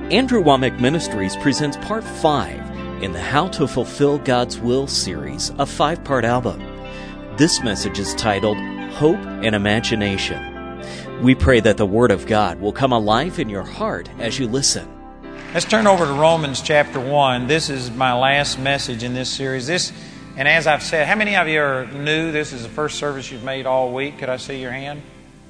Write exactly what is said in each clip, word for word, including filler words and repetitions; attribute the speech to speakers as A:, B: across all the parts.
A: Andrew Wommack Ministries presents Part five in the How to Fulfill God's Will series, a five-part album. This message is titled, Hope and Imagination. We pray that the Word of God will come alive in your heart as you listen.
B: Let's turn over to Romans chapter one. This is my last message in this series. This, and as I've said, how many of you are new? This is the first service you've made all week. Could I see your hand?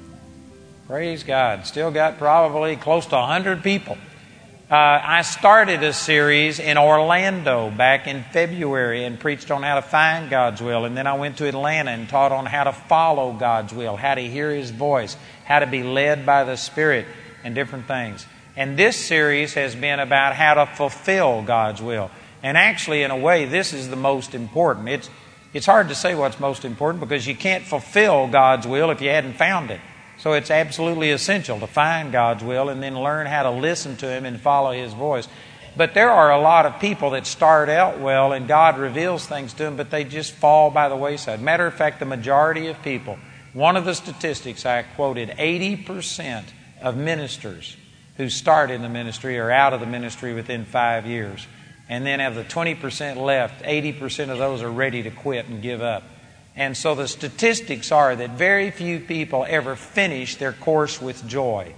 B: Praise God. Still got probably close to one hundred people. Uh, I started a series in Orlando back in February and preached on how to find God's will. And then I went to Atlanta and taught on how to follow God's will, how to hear His voice, how to be led by the Spirit, and different things. And this series has been about how to fulfill God's will. And actually, in a way, this is the most important. It's, it's hard to say what's most important because you can't fulfill God's will if you hadn't found it. So it's absolutely essential to find God's will and then learn how to listen to Him and follow His voice. But there are a lot of people that start out well and God reveals things to them, but they just fall by the wayside. Matter of fact, the majority of people, one of the statistics I quoted, eighty percent of ministers who start in the ministry are out of the ministry within five years. And then of the twenty percent left, eighty percent of those are ready to quit and give up. And so the statistics are that very few people ever finish their course with joy.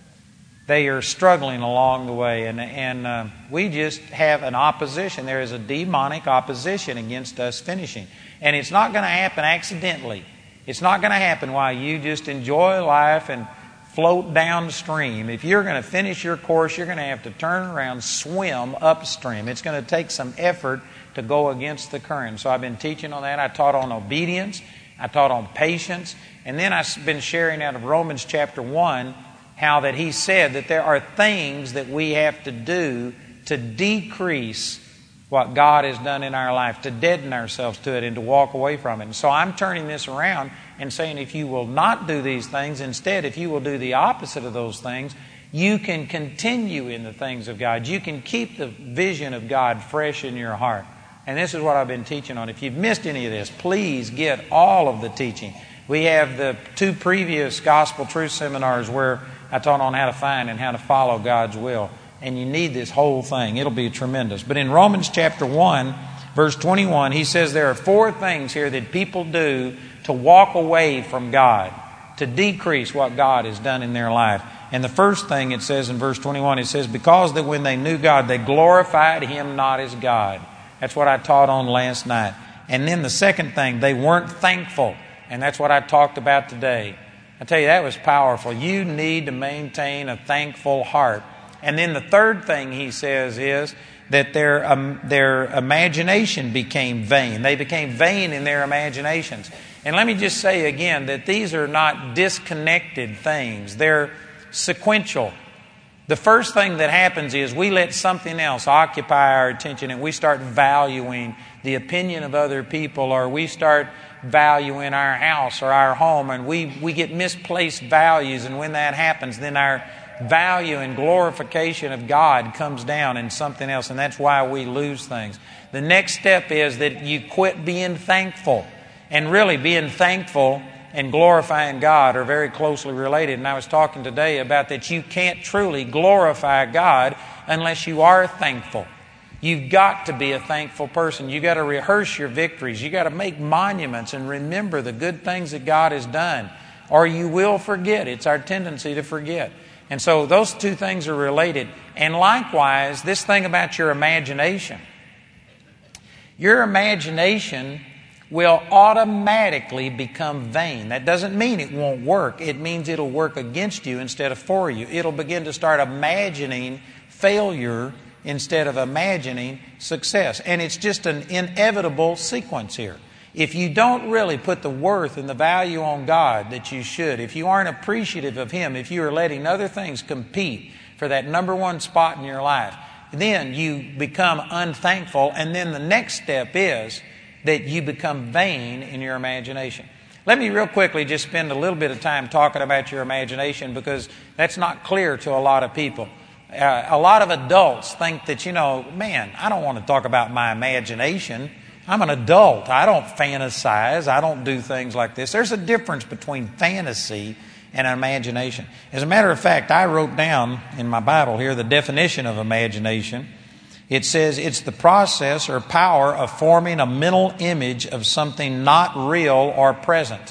B: They are struggling along the way. And, and uh, we just have an opposition. There is a demonic opposition against us finishing. And it's not going to happen accidentally. It's not going to happen while you just enjoy life and float downstream. If you're going to finish your course, you're going to have to turn around, swim upstream. It's going to take some effort to go against the current. So I've been teaching on that. I taught on obedience. I taught on patience. And then I've been sharing out of Romans chapter one how that he said that there are things that we have to do to decrease what God has done in our life, to deaden ourselves to it and to walk away from it. And so I'm turning this around and saying if you will not do these things, instead if you will do the opposite of those things, you can continue in the things of God. You can keep the vision of God fresh in your heart. And this is what I've been teaching on. If you've missed any of this, please get all of the teaching. We have the two previous Gospel Truth seminars where I taught on how to find and how to follow God's will. And you need this whole thing. It'll be tremendous. But in Romans chapter one, verse twenty-one, he says there are four things here that people do to walk away from God, to decrease what God has done in their life. And the first thing it says in verse twenty-one, it says, because that when they knew God, they glorified Him not as God. That's what I taught on last night. And then the second thing, they weren't thankful. And that's what I talked about today. I tell you, that was powerful. You need to maintain a thankful heart. And then the third thing he says is that their, um, their imagination became vain. They became vain in their imaginations. And let me just say again that these are not disconnected things. They're sequential. The first thing that happens is we let something else occupy our attention and we start valuing the opinion of other people, or we start valuing our house or our home, and we, we get misplaced values. And when that happens, then our value and glorification of God comes down in something else, and that's why we lose things. The next step is that you quit being thankful. And really being thankful and glorifying God are very closely related. And I was talking today about that you can't truly glorify God unless you are thankful. You've got to be a thankful person. You've got to rehearse your victories. You've got to make monuments and remember the good things that God has done, or you will forget. It's our tendency to forget. And so those two things are related. And likewise, this thing about your imagination. Your imagination will automatically become vain. That doesn't mean it won't work. It means it'll work against you instead of for you. It'll begin to start imagining failure instead of imagining success. And it's just an inevitable sequence here. If you don't really put the worth and the value on God that you should, if you aren't appreciative of Him, if you are letting other things compete for that number one spot in your life, then you become unthankful. And then the next step is that you become vain in your imagination. Let me real quickly just spend a little bit of time talking about your imagination, because that's not clear to a lot of people. Uh, a lot of adults think that, you know, man, I don't want to talk about my imagination. I'm an adult. I don't fantasize. I don't do things like this. There's a difference between fantasy and imagination. As a matter of fact, I wrote down in my Bible here the definition of imagination. It says it's the process or power of forming a mental image of something not real or present.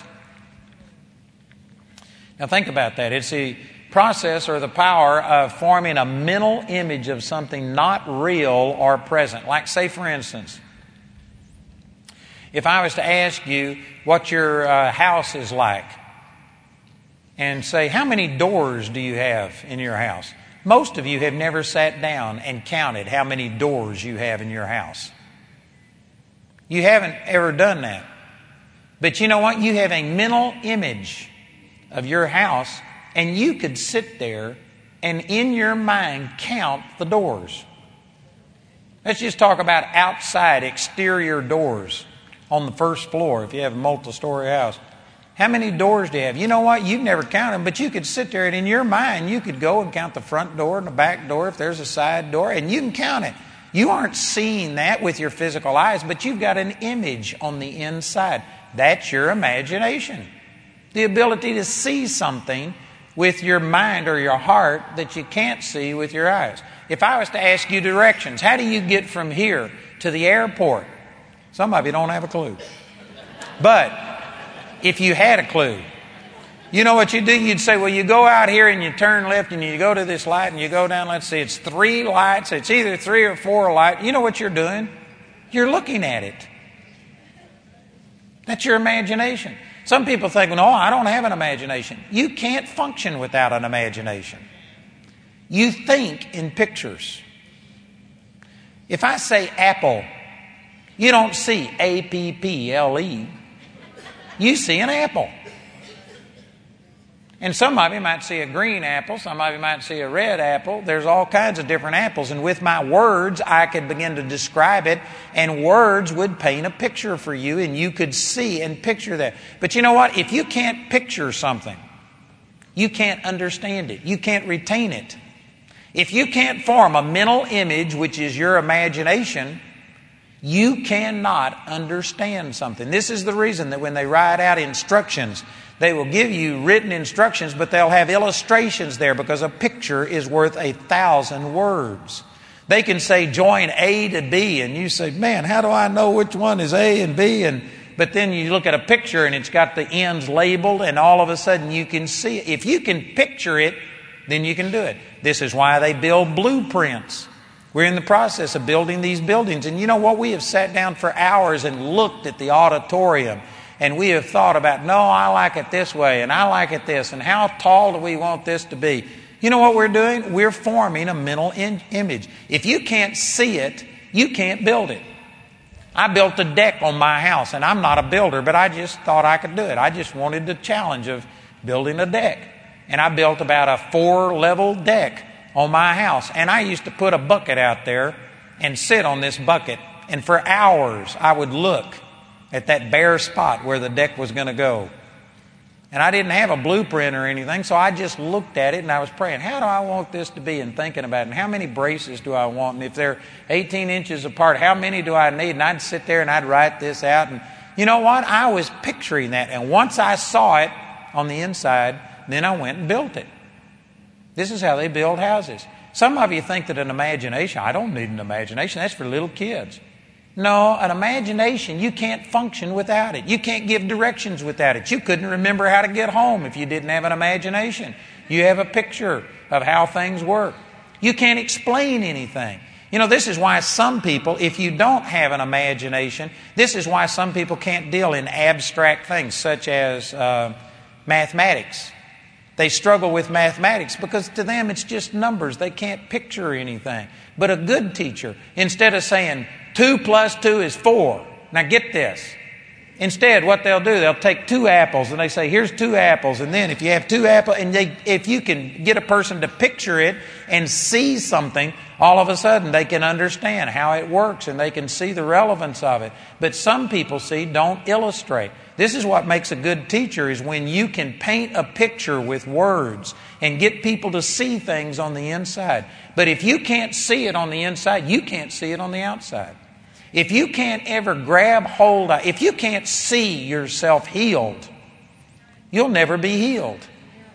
B: Now think about that. It's the process or the power of forming a mental image of something not real or present. Like, say, for instance, if I was to ask you what your uh, house is like and say, how many doors do you have in your house? Most of you have never sat down and counted how many doors you have in your house. You haven't ever done that. But you know what? You have a mental image of your house, and you could sit there and in your mind count the doors. Let's just talk about outside exterior doors on the first floor if you have a multi-story house. How many doors do you have? You know what? You've never counted them, but you could sit there and in your mind you could go and count the front door and the back door if there's a side door, and you can count it. You aren't seeing that with your physical eyes, but you've got an image on the inside. That's your imagination. The ability to see something with your mind or your heart that you can't see with your eyes. If I was to ask you directions, how do you get from here to the airport? Some of you don't have a clue. But if you had a clue, you know what you do? You'd say, well, you go out here and you turn left and you go to this light and you go down, let's see, it's three lights. It's either three or four lights. You know what you're doing? You're looking at it. That's your imagination. Some people think, no, I don't have an imagination. You can't function without an imagination. You think in pictures. If I say apple, you don't see A P P L E. You see an apple. And some of you might see a green apple. Some of you might see a red apple. There's all kinds of different apples. And with my words, I could begin to describe it. And words would paint a picture for you. And you could see and picture that. But you know what? If you can't picture something, you can't understand it. You can't retain it. If you can't form a mental image, which is your imagination, you cannot understand something. This is the reason that when they write out instructions, they will give you written instructions, but they'll have illustrations there because a picture is worth a thousand words. They can say join A to B, and you say, man, how do I know which one is A and B? And but then you look at a picture and it's got the ends labeled, and all of a sudden you can see it. If you can picture it, then you can do it. This is why they build blueprints. We're in the process of building these buildings. And you know what? We have sat down for hours and looked at the auditorium. And we have thought about, no, I like it this way, and I like it this, and how tall do we want this to be? You know what we're doing? We're forming a mental in- image. If you can't see it, you can't build it. I built a deck on my house, and I'm not a builder, but I just thought I could do it. I just wanted the challenge of building a deck. And I built about a four-level deck on my house. And I used to put a bucket out there and sit on this bucket. And for hours, I would look at that bare spot where the deck was going to go. And I didn't have a blueprint or anything, so I just looked at it and I was praying, how do I want this to be, and thinking about it, and how many braces do I want, and if they're eighteen inches apart, how many do I need? And I'd sit there and I'd write this out. And you know what? I was picturing that. And once I saw it on the inside, then I went and built it. This is how they build houses. Some of you think that an imagination, I don't need an imagination, that's for little kids. No, an imagination, you can't function without it. You can't give directions without it. You couldn't remember how to get home if you didn't have an imagination. You have a picture of how things work. You can't explain anything. You know, this is why some people, if you don't have an imagination, this is why some people can't deal in abstract things such as uh, mathematics. They struggle with mathematics because to them it's just numbers. They can't picture anything. But a good teacher, instead of saying two plus two is four. Now get this. Instead, what they'll do, they'll take two apples and they say, here's two apples. And then if you have two apples, and they, if you can get a person to picture it and see something, all of a sudden they can understand how it works and they can see the relevance of it. But some people, see, don't illustrate. This is what makes a good teacher, is when you can paint a picture with words and get people to see things on the inside. But if you can't see it on the inside, you can't see it on the outside. If you can't ever grab hold of, if you can't see yourself healed, you'll never be healed.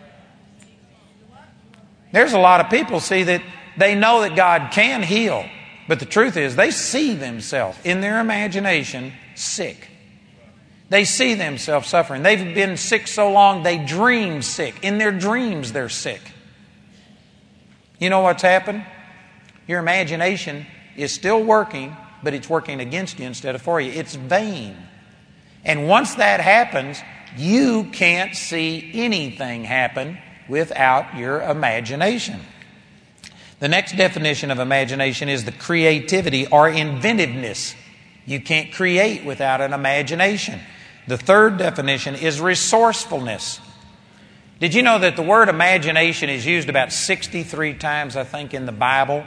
B: There's a lot of people, see, that they know that God can heal, but the truth is they see themselves in their imagination sick. They see themselves suffering. They've been sick so long they dream sick. In their dreams they're sick. You know what's happened? Your imagination is still working, but it's working against you instead of for you. It's vain. And once that happens, you can't see anything happen without your imagination. The next definition of imagination is the creativity or inventiveness. You can't create without an imagination. The third definition is resourcefulness. Did you know that the word imagination is used about sixty-three times, I think, in the Bible?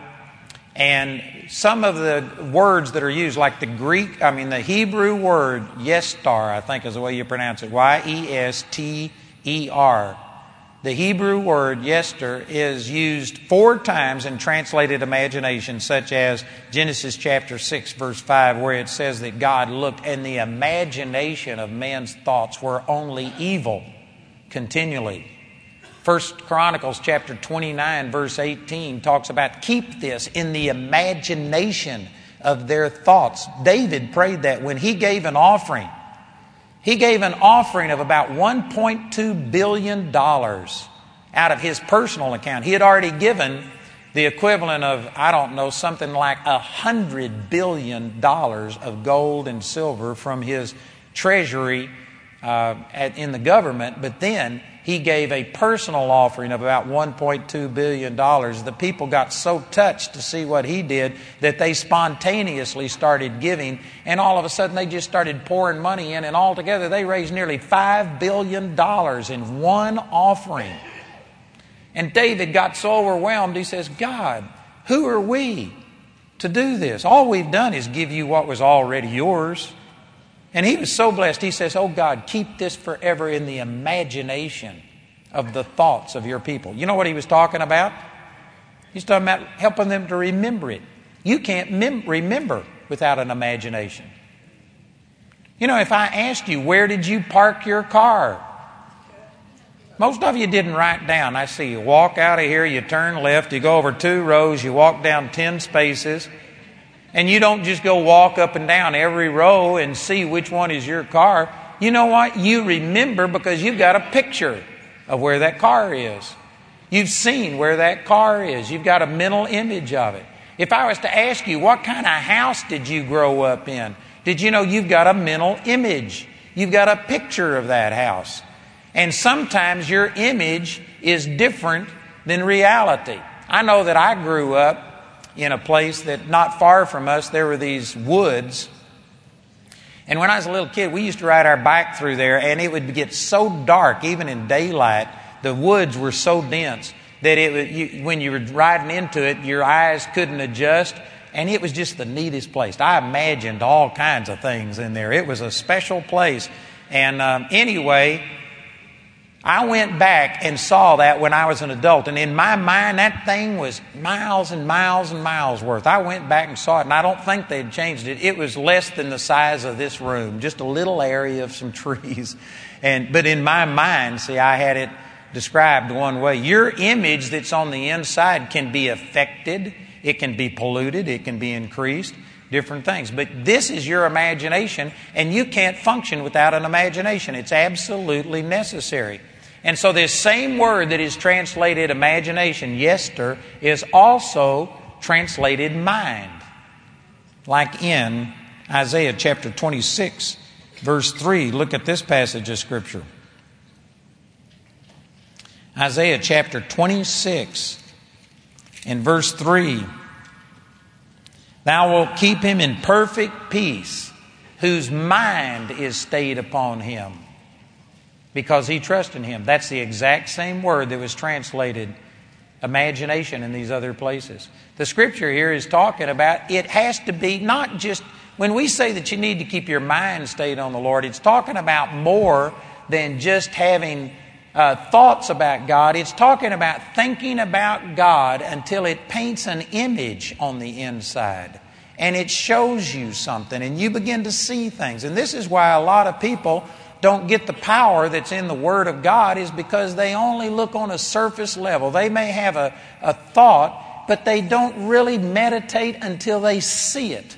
B: And some of the words that are used, like the Greek, I mean the Hebrew word yestar, I think is the way you pronounce it, Y E S T E R. The Hebrew word yester is used four times in translated imagination, such as Genesis chapter six, verse five, where it says that God looked and the imagination of men's thoughts were only evil continually. First Chronicles chapter twenty-nine, verse eighteen talks about keep this in the imagination of their thoughts. David prayed that when he gave an offering. He gave an offering of about one point two billion dollars out of his personal account. He had already given the equivalent of, I don't know, something like one hundred billion dollars of gold and silver from his treasury uh, at, in the government. But then he gave a personal offering of about one point two billion dollars. The people got so touched to see what he did that they spontaneously started giving, and all of a sudden they just started pouring money in, and altogether they raised nearly five billion dollars in one offering. And David got so overwhelmed, he says, God, who are we to do this? All we've done is give you what was already yours. And he was so blessed, he says, oh God, keep this forever in the imagination of the thoughts of your people. You know what he was talking about? He's talking about helping them to remember it. You can't mem- remember without an imagination. You know, if I asked you, where did you park your car? Most of you didn't write down. I see you walk out of here, you turn left, you go over two rows, you walk down ten spaces. And you don't just go walk up and down every row and see which one is your car. You know what? You remember because you've got a picture of where that car is. You've seen where that car is. You've got a mental image of it. If I was to ask you, what kind of house did you grow up in? Did you know you've got a mental image? You've got a picture of that house. And sometimes your image is different than reality. I know that I grew up in a place that not far from us, there were these woods. And when I was a little kid, we used to ride our bike through there, and it would get so dark, even in daylight. The woods were so dense that it would, you, when you were riding into it, your eyes couldn't adjust. And it was just the neatest place. I imagined all kinds of things in there. It was a special place. And um, anyway, I went back and saw that when I was an adult. And in my mind, that thing was miles and miles and miles worth. I went back and saw it, and I don't think they'd changed it. It was less than the size of this room, just a little area of some trees. And but in my mind, see, I had it described one way. Your image that's on the inside can be affected. It can be polluted. It can be increased. Different things. But this is your imagination, and you can't function without an imagination. It's absolutely necessary. And so this same word that is translated imagination, yester, is also translated mind. Like in Isaiah chapter twenty-six, verse three. Look at this passage of Scripture. Isaiah chapter twenty-six and verse three. Thou wilt keep him in perfect peace, whose mind is stayed upon him, because he trusts in him. That's the exact same word that was translated imagination in these other places. The Scripture here is talking about it has to be not just, when we say that you need to keep your mind stayed on the Lord, it's talking about more than just having uh, thoughts about God. It's talking about thinking about God until it paints an image on the inside. And it shows you something, and you begin to see things. And this is why a lot of people don't get the power that's in the Word of God is because they only look on a surface level. They may have a, a thought, but they don't really meditate until they see it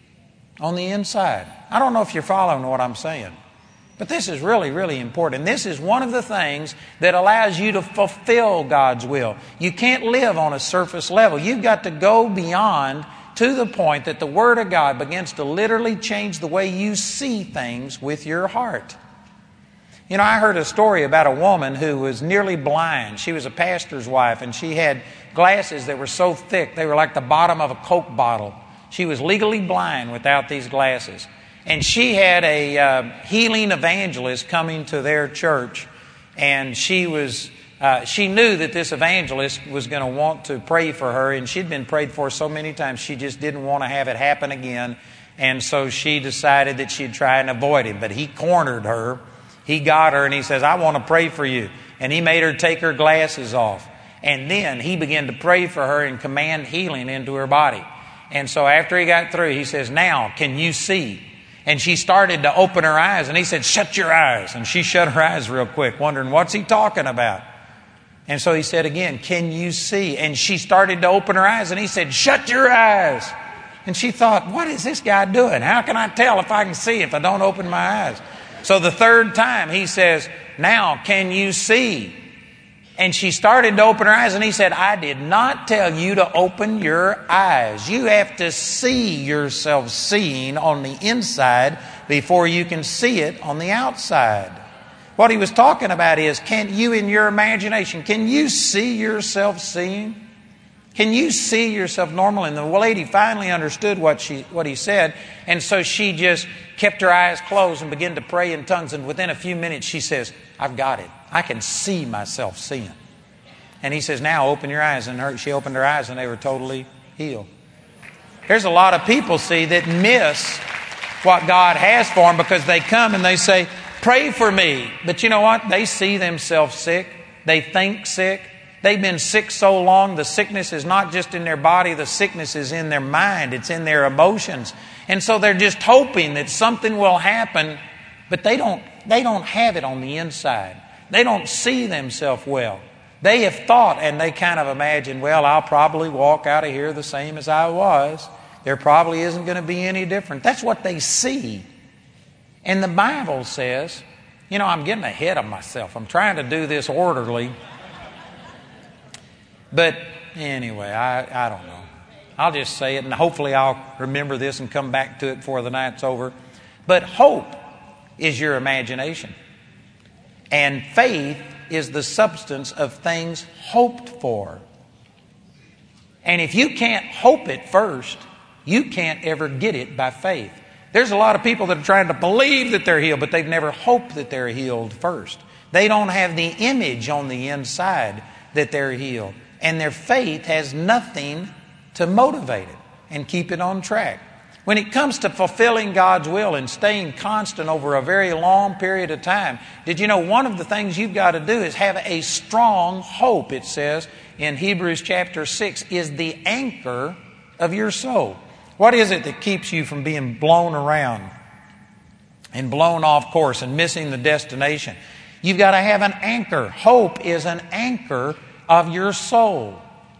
B: on the inside. I don't know if you're following what I'm saying, but this is really, really important. And this is one of the things that allows you to fulfill God's will. You can't live on a surface level. You've got to go beyond to the point that the Word of God begins to literally change the way you see things with your heart. You know, I heard a story about a woman who was nearly blind. She was a pastor's wife, and she had glasses that were so thick they were like the bottom of a Coke bottle. She was legally blind without these glasses. And she had a uh, healing evangelist coming to their church, and she was uh, she knew that this evangelist was going to want to pray for her, and she'd been prayed for so many times she just didn't want to have it happen again. And so she decided that she'd try and avoid him. But he cornered her. He got her and he says, I want to pray for you. And he made her take her glasses off. And then he began to pray for her and command healing into her body. And so after he got through, he says, now can you see? And she started to open her eyes, and he said, shut your eyes. And she shut her eyes real quick, wondering, what's he talking about? And so he said again, can you see? And she started to open her eyes, and he said, shut your eyes. And she thought, what is this guy doing? How can I tell if I can see if I don't open my eyes? So the third time he says, now can you see? And she started to open her eyes, and he said, I did not tell you to open your eyes. You have to see yourself seeing on the inside before you can see it on the outside. What he was talking about is, can you in your imagination, can you see yourself seeing? Can you see yourself normal? And the lady finally understood what she what he said, and so she just kept her eyes closed and began to pray in tongues, and within a few minutes she says, I've got it. I can see myself seeing. And he says, now open your eyes. And her, she opened her eyes, and they were totally healed. There's a lot of people, see, that miss what God has for them because they come and they say, pray for me. But you know what? They see themselves sick. They think sick. They've been sick so long, the sickness is not just in their body, the sickness is in their mind. It's in their emotions. And so they're just hoping that something will happen, but they don't, they don't have it on the inside. They don't see themselves well. They have thought and they kind of imagine, well, I'll probably walk out of here the same as I was. There probably isn't going to be any different. That's what they see. And the Bible says, you know, I'm getting ahead of myself. I'm trying to do this orderly. But anyway, I, I don't know. I'll just say it, and hopefully I'll remember this and come back to it before the night's over. But hope is your imagination. And faith is the substance of things hoped for. And if you can't hope it first, you can't ever get it by faith. There's a lot of people that are trying to believe that they're healed, but they've never hoped that they're healed first. They don't have the image on the inside that they're healed. And their faith has nothing to motivate it and keep it on track. When it comes to fulfilling God's will and staying constant over a very long period of time, did you know one of the things you've got to do is have a strong hope, it says in Hebrews chapter six, is the anchor of your soul. What is it that keeps you from being blown around and blown off course and missing the destination? You've got to have an anchor. Hope is an anchor of your soul.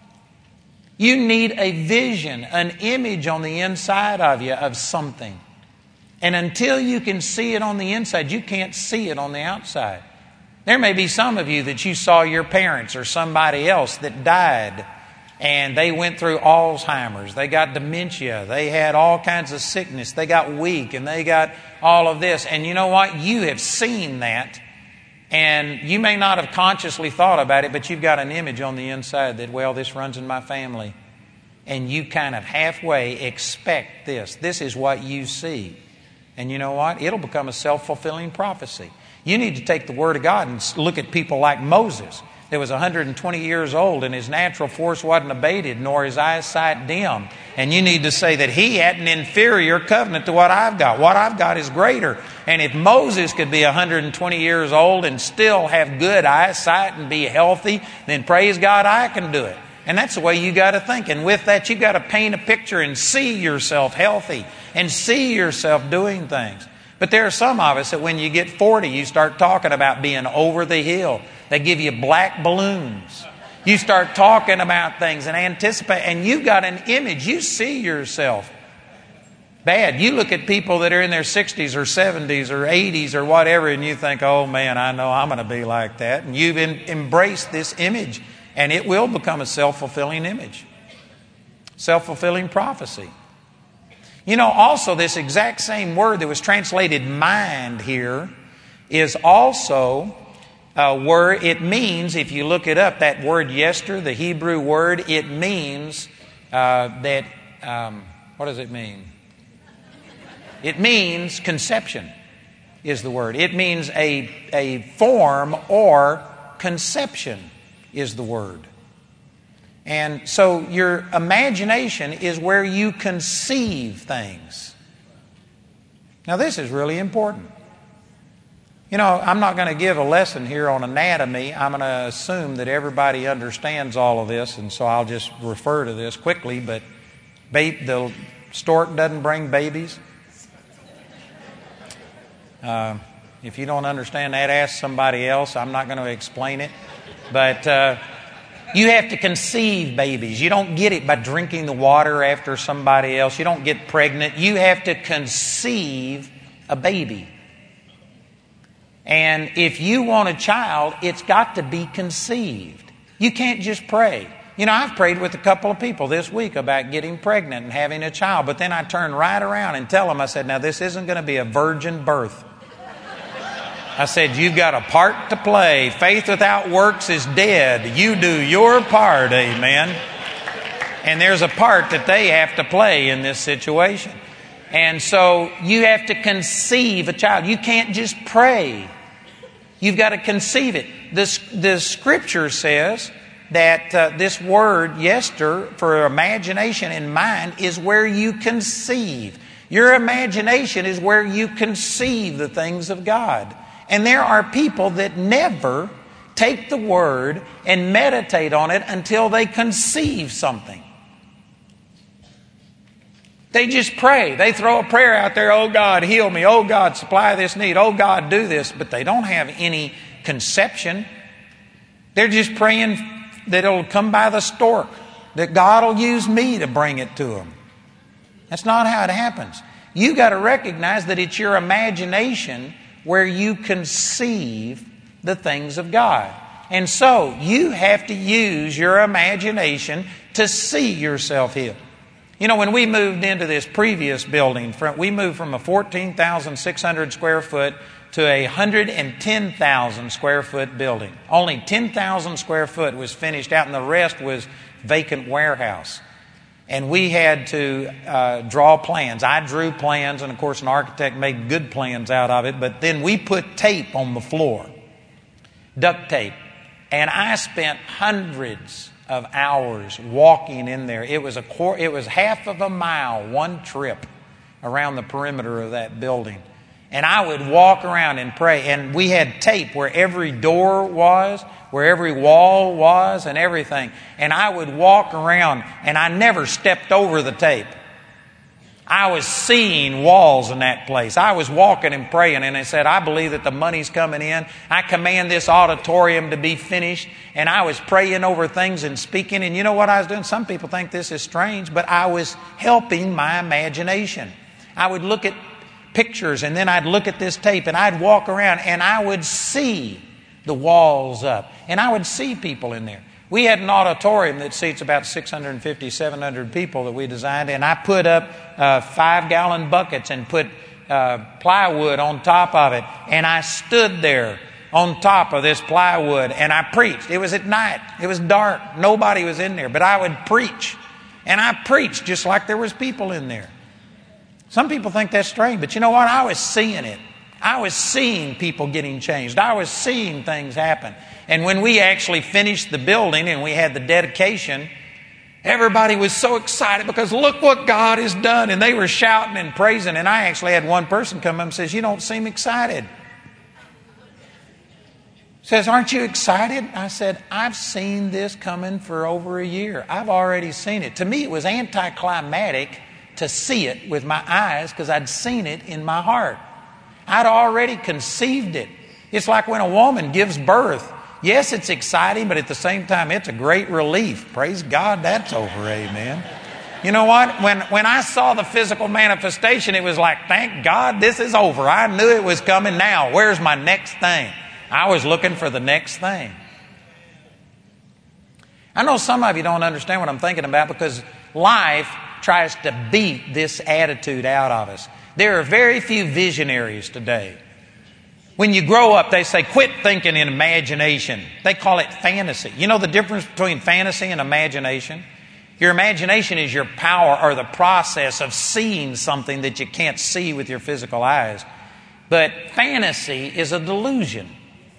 B: You need a vision, an image on the inside of you of something. And until you can see it on the inside, you can't see it on the outside. There may be some of you that you saw your parents or somebody else that died, and they went through Alzheimer's, they got dementia, they had all kinds of sickness, they got weak, and they got all of this. And you know what? You have seen that. And you may not have consciously thought about it, but you've got an image on the inside that, well, this runs in my family. And you kind of halfway expect this. This is what you see. And you know what? It'll become a self-fulfilling prophecy. You need to take the Word of God and look at people like Moses, that was one hundred twenty years old, and his natural force wasn't abated, nor his eyesight dim. And you need to say that he had an inferior covenant to what I've got. What I've got is greater. And if Moses could be one hundred twenty years old and still have good eyesight and be healthy, then praise God, I can do it. And that's the way you got to think. And with that, you've got to paint a picture and see yourself healthy and see yourself doing things. But there are some of us that when you get forty, you start talking about being over the hill. They give you black balloons. You start talking about things and anticipate, and you've got an image. You see yourself bad. You look at people that are in their sixties or seventies or eighties or whatever, and you think, oh man, I know I'm going to be like that. And you've in, embraced this image, and it will become a self-fulfilling image. Self-fulfilling prophecy. You know, also this exact same word that was translated mind here is also a word. It means, if you look it up, that word yester, the Hebrew word, it means uh, that, um, what does it mean? It means conception is the word. It means a, a form or conception is the word. And so your imagination is where you conceive things. Now this is really important. You know, I'm not going to give a lesson here on anatomy. I'm going to assume that everybody understands all of this, and so I'll just refer to this quickly. But ba- the stork doesn't bring babies. Uh, if you don't understand that, ask somebody else. I'm not going to explain it. But uh, you have to conceive babies. You don't get it by drinking the water after somebody else. You don't get pregnant. You have to conceive a baby. And if you want a child, it's got to be conceived. You can't just pray. You know, I've prayed with a couple of people this week about getting pregnant and having a child. But then I turn right around and tell them, I said, now this isn't going to be a virgin birth. I said, you've got a part to play. Faith without works is dead. You do your part, amen. And there's a part that they have to play in this situation. And so you have to conceive a child. You can't just pray. You've got to conceive it. This, the scripture says that uh, this word, yester, for imagination and mind, is where you conceive. Your imagination is where you conceive the things of God. And there are people that never take the word and meditate on it until they conceive something. They just pray. They throw a prayer out there, oh God, heal me. Oh God, supply this need. Oh God, do this. But they don't have any conception. They're just praying that it'll come by the stork, that God will use me to bring it to them. That's not how it happens. You got to recognize that it's your imagination where you conceive the things of God. And so you have to use your imagination to see yourself healed. You know, when we moved into this previous building, we moved from a fourteen thousand six hundred square foot to a one hundred ten thousand square foot building. Only ten thousand square foot was finished out, and the rest was vacant warehouse. And we had to uh, draw plans. I drew plans, and of course an architect made good plans out of it. But then we put tape on the floor, duct tape. And I spent hundreds of hours walking in there. It was a qu- it was half of a mile, one trip around the perimeter of that building. And I would walk around and pray. And we had tape where every door was, where every wall was, and everything. And I would walk around, and I never stepped over the tape. I was seeing walls in that place. I was walking and praying, and I said, I believe that the money's coming in. I command this auditorium to be finished. And I was praying over things and speaking. And you know what I was doing? Some people think this is strange, but I was helping my imagination. I would look at pictures, and then I'd look at this tape, and I'd walk around, and I would see the walls up, and I would see people in there. We had an auditorium that seats about six hundred fifty, seven hundred people that we designed, and I put up uh, five-gallon buckets and put uh, plywood on top of it, and I stood there on top of this plywood, and I preached. It was at night. It was dark. Nobody was in there, but I would preach, and I preached just like there was people in there. Some people think that's strange, but you know what? I was seeing it. I was seeing people getting changed. I was seeing things happen. And when we actually finished the building and we had the dedication, everybody was so excited because look what God has done. And they were shouting and praising. And I actually had one person come up and says, you don't seem excited. Says, aren't you excited? I said, I've seen this coming for over a year. I've already seen it. To me, it was anticlimactic to see it with my eyes because I'd seen it in my heart. I'd already conceived it. It's like when a woman gives birth. Yes, it's exciting, but at the same time, it's a great relief. Praise God, that's over, amen. You know what? When, when I saw the physical manifestation, it was like, thank God this is over. I knew it was coming now. Where's my next thing? I was looking for the next thing. I know some of you don't understand what I'm thinking about because life tries to beat this attitude out of us. There are very few visionaries today. When you grow up, they say, quit thinking in imagination. They call it fantasy. You know the difference between fantasy and imagination? Your imagination is your power or the process of seeing something that you can't see with your physical eyes. But fantasy is a delusion.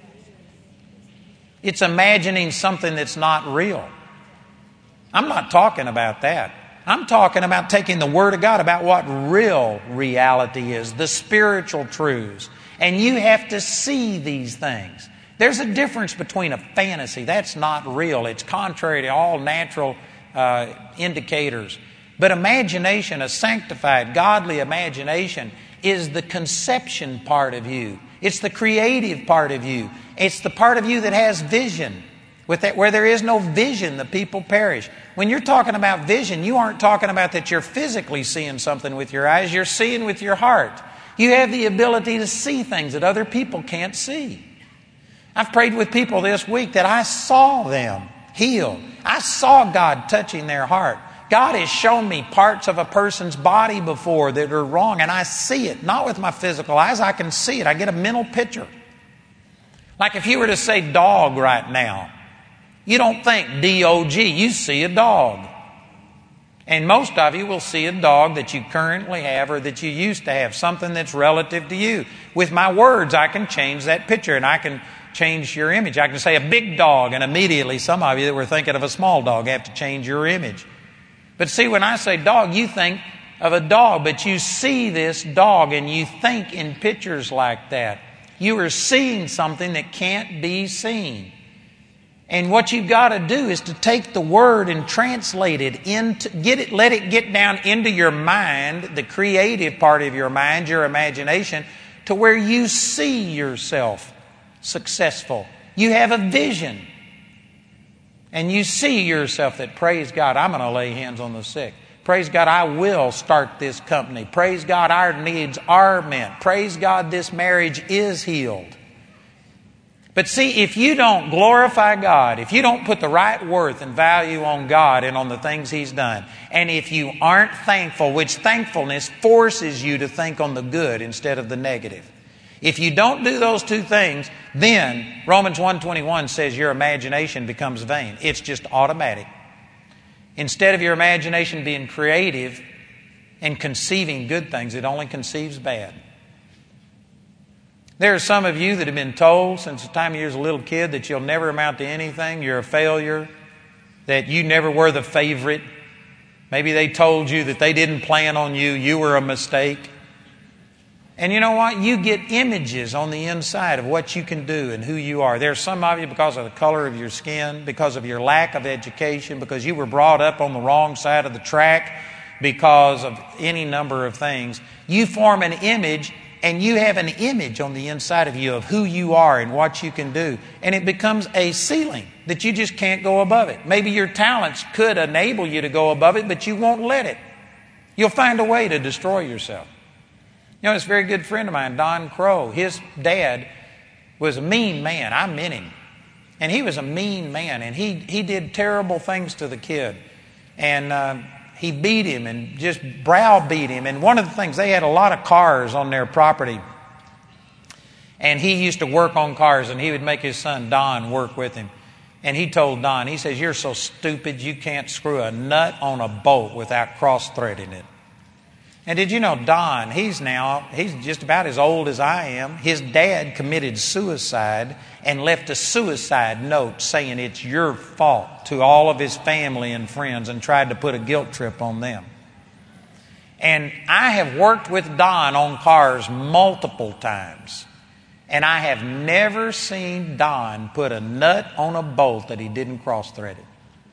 B: It's imagining something that's not real. I'm not talking about that. I'm talking about taking the Word of God about what real reality is, the spiritual truths. And you have to see these things. There's a difference between a fantasy. That's not real. It's contrary to all natural uh, indicators. But imagination, a sanctified, godly imagination, is the conception part of you. It's the creative part of you. It's the part of you that has vision. With that, where there is no vision, the people perish. When you're talking about vision, you aren't talking about that you're physically seeing something with your eyes. You're seeing with your heart. You have the ability to see things that other people can't see. I've prayed with people this week that I saw them healed. I saw God touching their heart. God has shown me parts of a person's body before that are wrong, and I see it. Not with my physical eyes, I can see it. I get a mental picture. Like if you were to say dog right now, you don't think D O G, you see a dog. And most of you will see a dog that you currently have or that you used to have, something that's relative to you. With my words, I can change that picture and I can change your image. I can say a big dog, and immediately some of you that were thinking of a small dog have to change your image. But see, when I say dog, you think of a dog, but you see this dog and you think in pictures like that. You are seeing something that can't be seen. And what you've got to do is to take the Word and translate it into, get it, let it get down into your mind, the creative part of your mind, your imagination, to where you see yourself successful. You have a vision. And you see yourself that, praise God, I'm going to lay hands on the sick. Praise God, I will start this company. Praise God, our needs are met. Praise God, this marriage is healed. But see, if you don't glorify God, if you don't put the right worth and value on God and on the things He's done, and if you aren't thankful, which thankfulness forces you to think on the good instead of the negative. If you don't do those two things, then Romans one twenty-one says your imagination becomes vain. It's just automatic. Instead of your imagination being creative and conceiving good things, it only conceives bad. There are some of you that have been told since the time you were a little kid that you'll never amount to anything, you're a failure, that you never were the favorite. Maybe they told you that they didn't plan on you, you were a mistake. And you know what? You get images on the inside of what you can do and who you are. There's some of you because of the color of your skin, because of your lack of education, because you were brought up on the wrong side of the track, because of any number of things. You form an image, and you have an image on the inside of you of who you are and what you can do. And it becomes a ceiling that you just can't go above it. Maybe your talents could enable you to go above it, but you won't let it. You'll find a way to destroy yourself. You know, this very good friend of mine, Don Crow, his dad was a mean man. I met him. And he was a mean man. And he, he did terrible things to the kid. And uh, he beat him and just browbeat him. And one of the things, they had a lot of cars on their property. And he used to work on cars, and he would make his son Don work with him. And he told Don, he says, "You're so stupid you can't screw a nut on a bolt without cross-threading it." And did you know Don, he's now, he's just about as old as I am. His dad committed suicide and left a suicide note saying it's your fault to all of his family and friends, and tried to put a guilt trip on them. And I have worked with Don on cars multiple times. And I have never seen Don put a nut on a bolt that he didn't cross-thread it.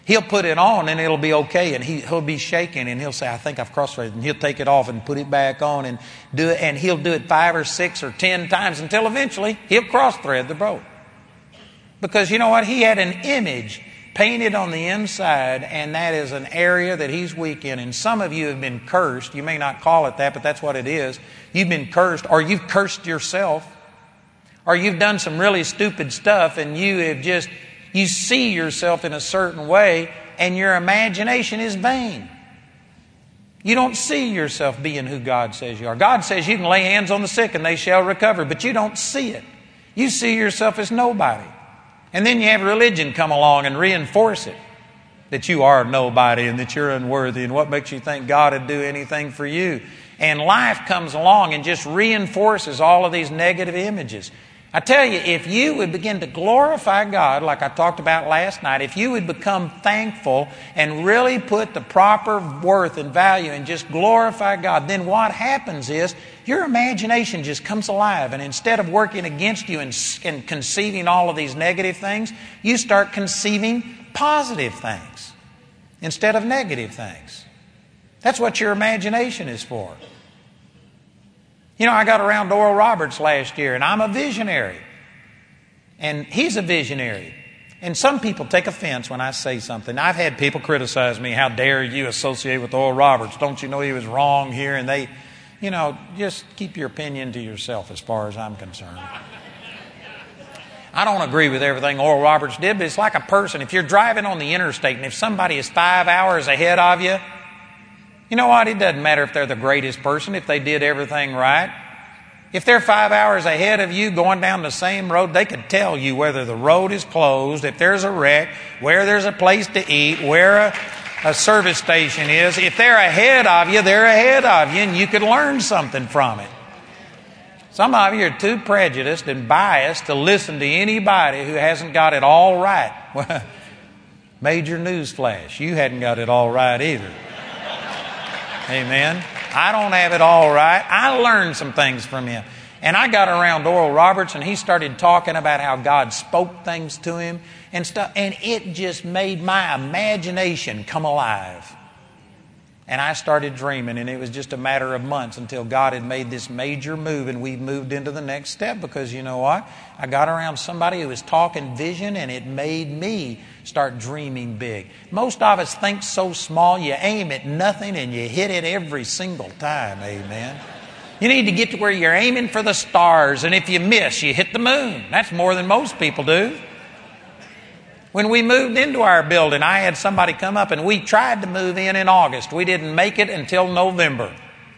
B: He'll put it on and it'll be okay, and he, he'll be shaking and he'll say, I think I've cross-threaded, and he'll take it off and put it back on and do it, and he'll do it five or six or ten times until eventually he'll cross-thread the boat. Because you know what? He had an image painted on the inside, and that is an area that he's weak in. And some of you have been cursed. You may not call it that, but that's what it is. You've been cursed, or you've cursed yourself, or you've done some really stupid stuff, and you have just... You see yourself in a certain way, and your imagination is vain. You don't see yourself being who God says you are. God says you can lay hands on the sick and they shall recover, but you don't see it. You see yourself as nobody. And then you have religion come along and reinforce it, that you are nobody and that you're unworthy, and what makes you think God would do anything for you? And life comes along and just reinforces all of these negative images. I tell you, if you would begin to glorify God, like I talked about last night, if you would become thankful and really put the proper worth and value and just glorify God, then what happens is your imagination just comes alive. And instead of working against you and, and conceiving all of these negative things, you start conceiving positive things instead of negative things. That's what your imagination is for. You know, I got around Oral Roberts last year, and I'm a visionary. And he's a visionary. And some people take offense when I say something. I've had people criticize me, how dare you associate with Oral Roberts? Don't you know he was wrong here? And they, you know, just keep your opinion to yourself as far as I'm concerned. I don't agree with everything Oral Roberts did, but it's like a person. If you're driving on the interstate and if somebody is five hours ahead of you, you know what? It doesn't matter if they're the greatest person, if they did everything right. If they're five hours ahead of you going down the same road, they could tell you whether the road is closed, if there's a wreck, where there's a place to eat, where a, a service station is. If they're ahead of you, they're ahead of you, and you could learn something from it. Some of you are too prejudiced and biased to listen to anybody who hasn't got it all right. Well, major news flash, you hadn't got it all right either. Amen. I don't have it all right. I learned some things from him. And I got around Oral Roberts and he started talking about how God spoke things to him and stuff. And it just made my imagination come alive. And I started dreaming, and it was just a matter of months until God had made this major move, and we moved into the next step because you know what? I got around somebody who was talking vision, and it made me start dreaming big. Most of us think so small, you aim at nothing and you hit it every single time, amen? You need to get to where you're aiming for the stars, and if you miss, you hit the moon. That's more than most people do. When we moved into our building, I had somebody come up, and we tried to move in in August. We didn't make it until November.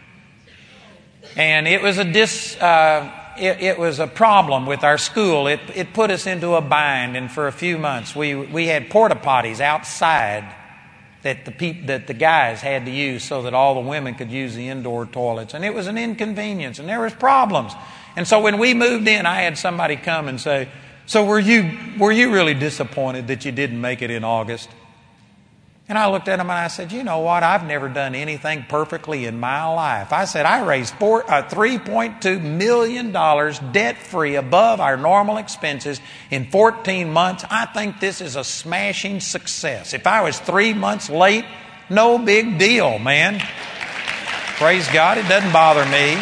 B: And it was a dis, uh, it, it was a problem with our school. It, it put us into a bind, and for a few months we we had porta potties outside that the peop, that the guys had to use so that all the women could use the indoor toilets. And it was an inconvenience, and there was problems. And so when we moved in, I had somebody come and say, So were you were you really disappointed that you didn't make it in August? And I looked at him and I said, you know what? I've never done anything perfectly in my life. I said, I raised four, uh, three point two million dollars debt-free above our normal expenses in fourteen months. I think this is a smashing success. If I was three months late, no big deal, man. Praise God, it doesn't bother me.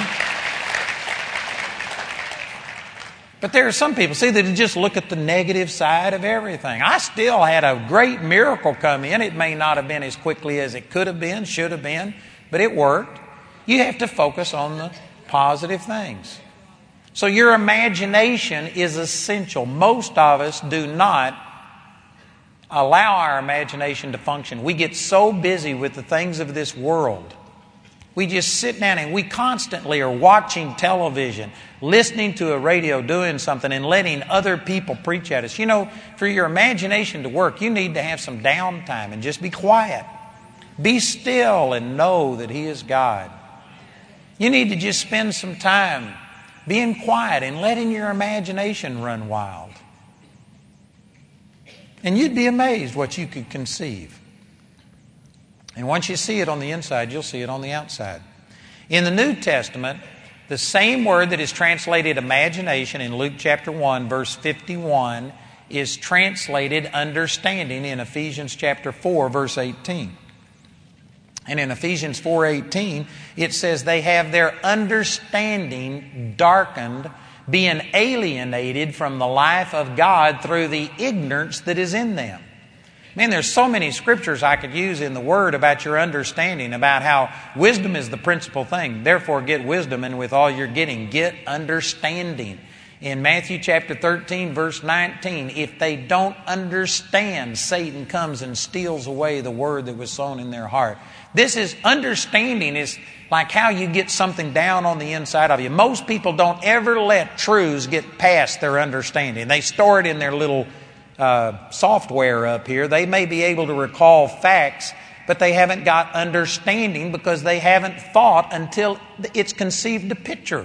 B: But there are some people, see, that just look at the negative side of everything. I still had a great miracle come in. It may not have been as quickly as it could have been, should have been, but it worked. You have to focus on the positive things. So your imagination is essential. Most of us do not allow our imagination to function. We get so busy with the things of this world. We just sit down and we constantly are watching television, listening to a radio, doing something, and letting other people preach at us. You know, for your imagination to work, you need to have some downtime and just be quiet. Be still and know that He is God. You need to just spend some time being quiet and letting your imagination run wild. And you'd be amazed what you could conceive. And once you see it on the inside, you'll see it on the outside. In the New Testament, the same word that is translated imagination in Luke chapter one, verse fifty-one, is translated understanding in Ephesians chapter four, verse eighteen. And in Ephesians four eighteen, it says they have their understanding darkened, being alienated from the life of God through the ignorance that is in them. Man, there's so many scriptures I could use in the Word about your understanding, about how wisdom is the principal thing. Therefore, get wisdom, and with all you're getting, get understanding. In Matthew chapter thirteen, verse nineteen, if they don't understand, Satan comes and steals away the word that was sown in their heart. This is, understanding is like how you get something down on the inside of you. Most people don't ever let truths get past their understanding. They store it in their little uh, software up here. They may be able to recall facts, but they haven't got understanding because they haven't thought until it's conceived a picture.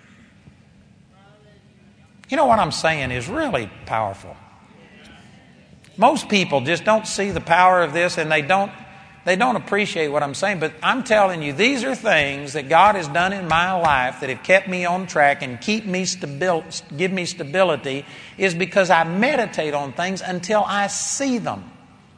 B: You know what I'm saying is really powerful. Most people just don't see the power of this, and they don't they don't appreciate what I'm saying. But I'm telling you, these are things that God has done in my life that have kept me on track and keep me stabil- give me stability, is because I meditate on things until I see them.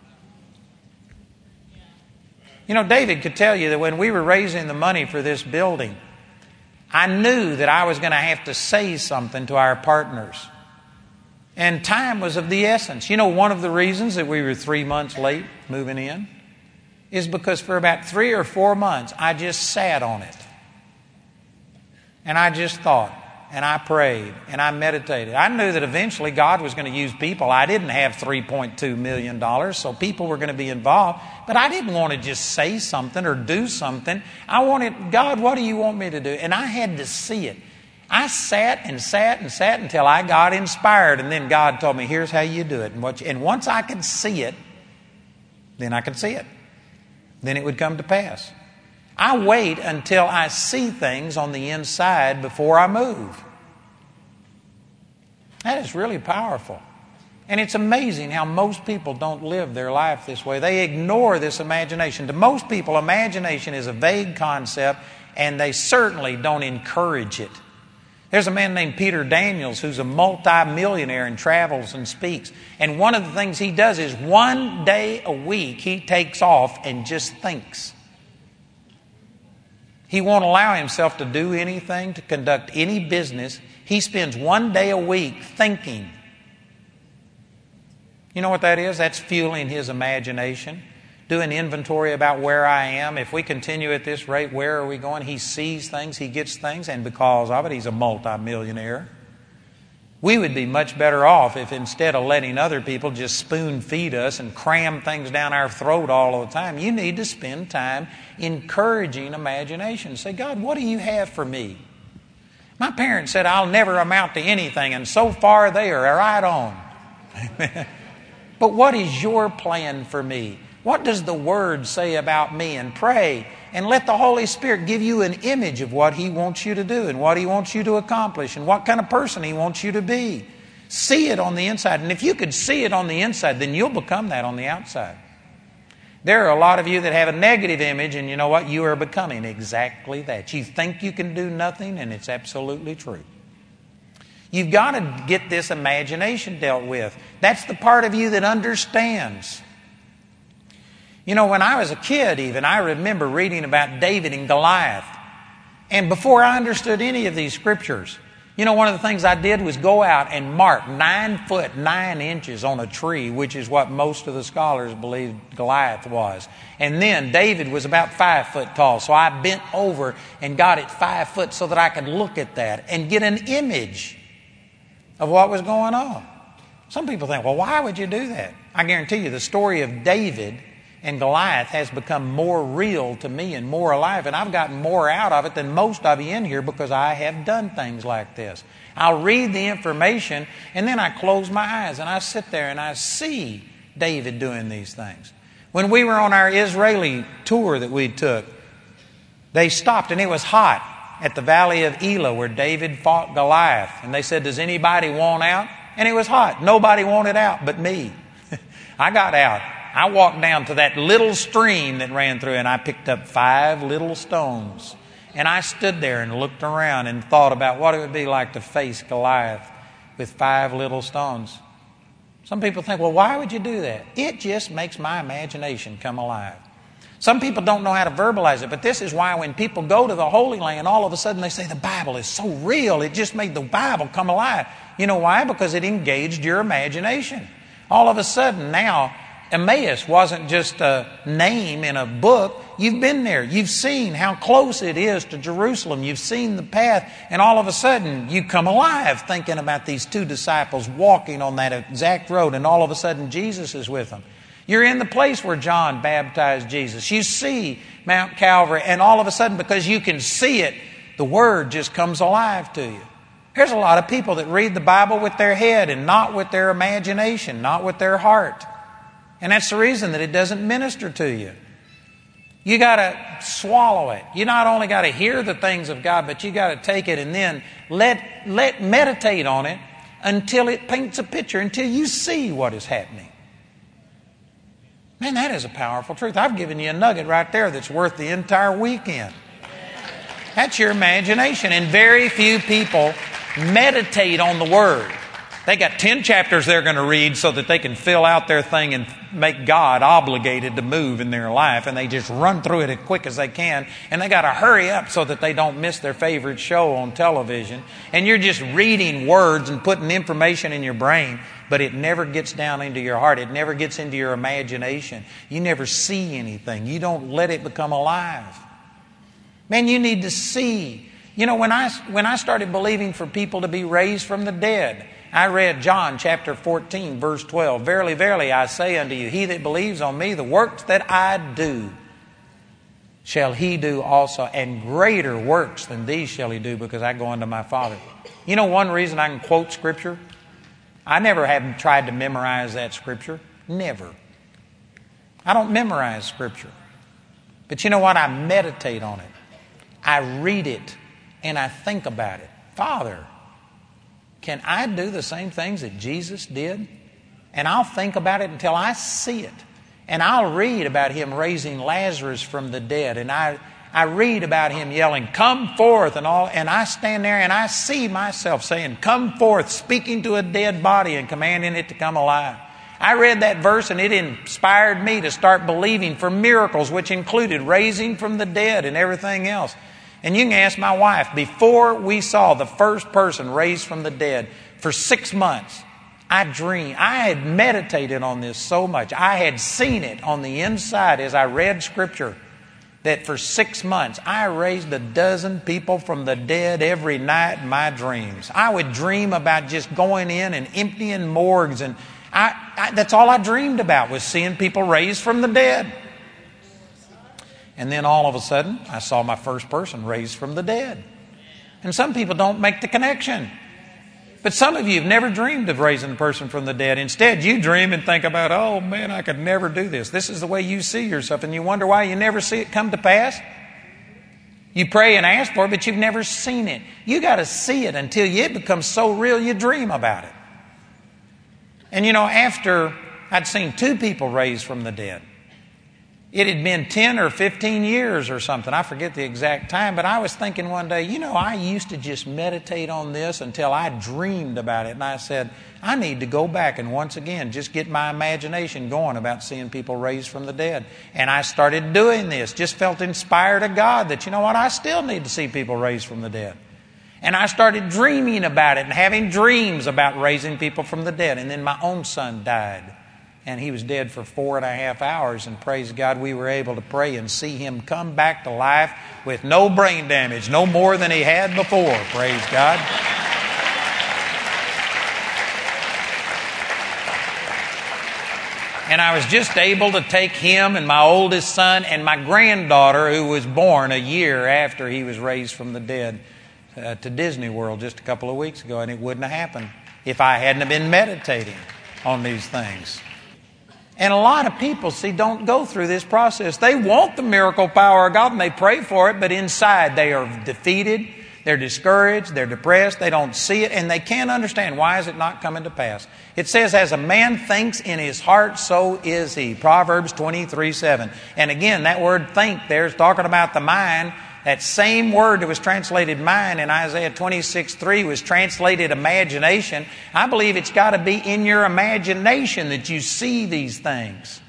B: You know, David could tell you that when we were raising the money for this building, I knew that I was going to have to say something to our partners. And time was of the essence. You know, one of the reasons that we were three months late moving in is because for about three or four months, I just sat on it. And I just thought, and I prayed, and I meditated. I knew that eventually God was going to use people. I didn't have three point two million dollars, so people were going to be involved. But I didn't want to just say something or do something. I wanted, God, what do you want me to do? And I had to see it. I sat and sat and sat until I got inspired, and then God told me, here's how you do it. And, what you, and once I could see it, then I could see it. Then it would come to pass. I wait until I see things on the inside before I move. That is really powerful. And it's amazing how most people don't live their life this way. They ignore this imagination. To most people, imagination is a vague concept, and they certainly don't encourage it. There's a man named Peter Daniels who's a multi-millionaire and travels and speaks. And one of the things he does is one day a week he takes off and just thinks. He won't allow himself to do anything, to conduct any business. He spends one day a week thinking. You know what that is? That's fueling his imagination. Do an inventory about where I am. If we continue at this rate, where are we going? He sees things, he gets things, and because of it, he's a multimillionaire. We would be much better off if instead of letting other people just spoon feed us and cram things down our throat all the time, you need to spend time encouraging imagination. Say, God, what do you have for me? My parents said I'll never amount to anything, and so far they are right on. But what is your plan for me? What does the Word say about me? And pray and let the Holy Spirit give you an image of what He wants you to do and what He wants you to accomplish and what kind of person He wants you to be. See it on the inside. And if you could see it on the inside, then you'll become that on the outside. There are a lot of you that have a negative image, and you know what? You are becoming exactly that. You think you can do nothing, and it's absolutely true. You've got to get this imagination dealt with. That's the part of you that understands. You know, when I was a kid even, I remember reading about David and Goliath. And before I understood any of these scriptures, you know, one of the things I did was go out and mark nine foot, nine inches on a tree, which is what most of the scholars believe Goliath was. And then David was about five foot tall. So I bent over and got it five foot so that I could look at that and get an image of what was going on. Some people think, well, why would you do that? I guarantee you the story of David and Goliath has become more real to me and more alive. And I've gotten more out of it than most of you in here because I have done things like this. I'll read the information and then I close my eyes and I sit there and I see David doing these things. When we were on our Israeli tour that we took, they stopped and it was hot at the valley of Elah where David fought Goliath. And they said, does anybody want out? And it was hot. Nobody wanted out but me. I got out. I walked down to that little stream that ran through and I picked up five little stones. And I stood there and looked around and thought about what it would be like to face Goliath with five little stones. Some people think, well, why would you do that? It just makes my imagination come alive. Some people don't know how to verbalize it, but this is why when people go to the Holy Land, all of a sudden they say the Bible is so real, it just made the Bible come alive. You know why? Because it engaged your imagination. All of a sudden now, Emmaus wasn't just a name in a book. You've been there. You've seen how close it is to Jerusalem. You've seen the path. And all of a sudden, you come alive thinking about these two disciples walking on that exact road. And all of a sudden, Jesus is with them. You're in the place where John baptized Jesus. You see Mount Calvary. And all of a sudden, because you can see it, the Word just comes alive to you. There's a lot of people that read the Bible with their head and not with their imagination, not with their heart. And that's the reason that it doesn't minister to you. You got to swallow it. You not only got to hear the things of God, but you got to take it and then let let meditate on it until it paints a picture, until you see what is happening. Man, that is a powerful truth. I've given you a nugget right there that's worth the entire weekend. That's your imagination. And very few people meditate on the Word. They got ten chapters they're going to read so that they can fill out their thing and make God obligated to move in their life. And they just run through it as quick as they can. And they got to hurry up so that they don't miss their favorite show on television. And you're just reading words and putting information in your brain, but it never gets down into your heart. It never gets into your imagination. You never see anything. You don't let it become alive. Man, you need to see. You know, when I, when I started believing for people to be raised from the dead, I read John chapter fourteen, verse twelve. Verily, verily, I say unto you, he that believes on me, the works that I do, shall he do also. And greater works than these shall he do, because I go unto my Father. You know one reason I can quote Scripture? I never have tried to memorize that Scripture. Never. I don't memorize Scripture. But you know what? I meditate on it. I read it and I think about it. Father, can I do the same things that Jesus did? And I'll think about it until I see it. And I'll read about Him raising Lazarus from the dead. And I, I read about Him yelling, come forth, and all. And I stand there and I see myself saying, come forth, speaking to a dead body and commanding it to come alive. I read that verse and it inspired me to start believing for miracles, which included raising from the dead and everything else. And you can ask my wife, before we saw the first person raised from the dead, for six months, I dreamed. I had meditated on this so much. I had seen it on the inside as I read Scripture, that for six months, I raised a dozen people from the dead every night in my dreams. I would dream about just going in and emptying morgues. And I, I, that's all I dreamed about, was seeing people raised from the dead. And then all of a sudden, I saw my first person raised from the dead. And some people don't make the connection. But some of you have never dreamed of raising a person from the dead. Instead, you dream and think about, oh man, I could never do this. This is the way you see yourself. And you wonder why you never see it come to pass. You pray and ask for it, but you've never seen it. You got to see it until it becomes so real you dream about it. And you know, after I'd seen two people raised from the dead, it had been ten or fifteen years or something. I forget the exact time, but I was thinking one day, you know, I used to just meditate on this until I dreamed about it. And I said, I need to go back and once again just get my imagination going about seeing people raised from the dead. And I started doing this, just felt inspired of God that, you know what, I still need to see people raised from the dead. And I started dreaming about it and having dreams about raising people from the dead. And then my own son died. And he was dead for four and a half hours. And praise God, we were able to pray and see him come back to life with no brain damage, no more than he had before. Praise God. And I was just able to take him and my oldest son and my granddaughter, who was born a year after he was raised from the dead, uh, to Disney World just a couple of weeks ago. And it wouldn't have happened if I hadn't have been meditating on these things. And a lot of people, see, don't go through this process. They want the miracle power of God and they pray for it, but inside they are defeated, they're discouraged, they're depressed, they don't see it, and they can't understand why is it not coming to pass. It says, as a man thinks in his heart, so is he. Proverbs twenty-three seven. And again, that word think there is talking about the mind. that same word that was translated mind in Isaiah twenty-six three was translated imagination. I believe it's got to be in your imagination that you see these things.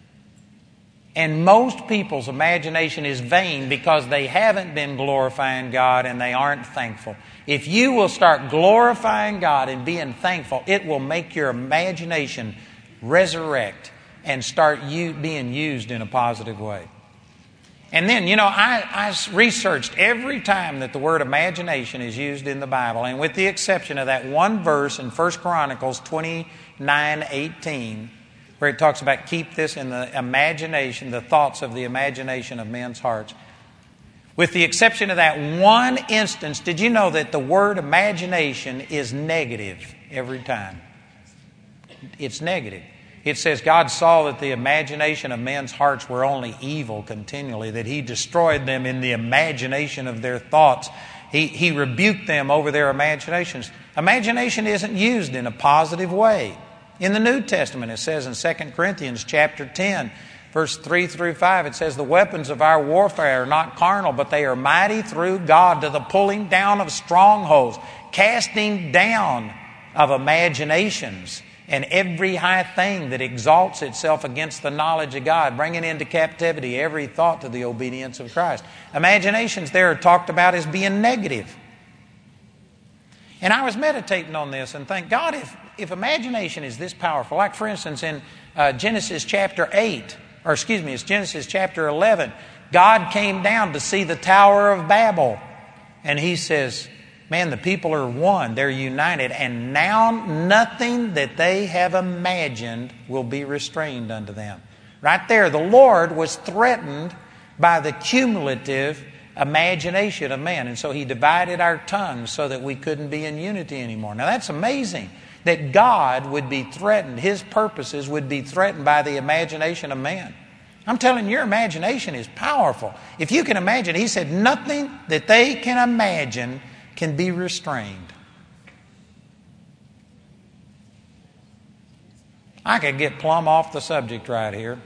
B: And most people's imagination is vain because they haven't been glorifying God and they aren't thankful. If you will start glorifying God and being thankful, it will make your imagination resurrect and start you being used in a positive way. And then, you know, I, I researched every time that the word imagination is used in the Bible, and with the exception of that one verse in First Chronicles twenty-nine eighteen, where it talks about keep this in the imagination, the thoughts of the imagination of men's hearts. With the exception of that one instance, did you know that the word imagination is negative every time? It's negative. It says God saw that the imagination of men's hearts were only evil continually, that He destroyed them in the imagination of their thoughts. He, he rebuked them over their imaginations. Imagination isn't used in a positive way. In the New Testament, it says in Second Corinthians chapter ten, verse three through five, it says, the weapons of our warfare are not carnal, but they are mighty through God to the pulling down of strongholds, casting down of imaginations, and every high thing that exalts itself against the knowledge of God, bringing into captivity every thought to the obedience of Christ. Imaginations there are talked about as being negative. And I was meditating on this and think, God, if, if imagination is this powerful, like for instance in uh, Genesis chapter eight, or excuse me, it's Genesis chapter eleven, God came down to see the Tower of Babel. And He says, man, the people are one, they're united, and now nothing that they have imagined will be restrained unto them. Right there, the Lord was threatened by the cumulative imagination of man. And so He divided our tongues so that we couldn't be in unity anymore. Now that's amazing that God would be threatened. His purposes would be threatened by the imagination of man. I'm telling you, your imagination is powerful. If you can imagine, He said nothing that they can imagine can be restrained. I could get plumb off the subject right here.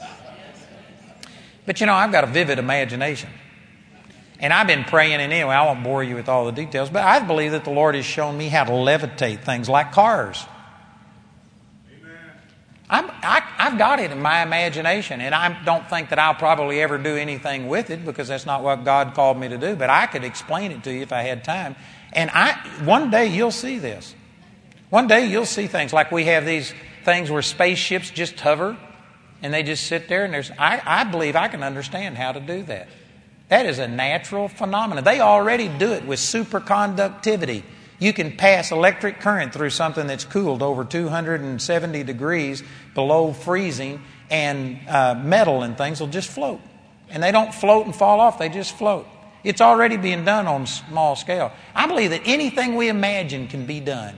B: But you know, I've got a vivid imagination. And I've been praying, and anyway, I won't bore you with all the details, but I believe that the Lord has shown me how to levitate things like cars. Amen. I'm, I, I've got it in my imagination, and I don't think that I'll probably ever do anything with it because that's not what God called me to do, but I could explain it to you if I had time. And I, one day you'll see this. One day you'll see things like we have these things where spaceships just hover, and they just sit there, and there's, I, I believe I can understand how to do that. That is a natural phenomenon. They already do it with superconductivity. You can pass electric current through something that's cooled over two hundred seventy degrees below freezing, and uh, metal and things will just float. And they don't float and fall off, they just float. It's already being done on small scale. I believe that anything we imagine can be done.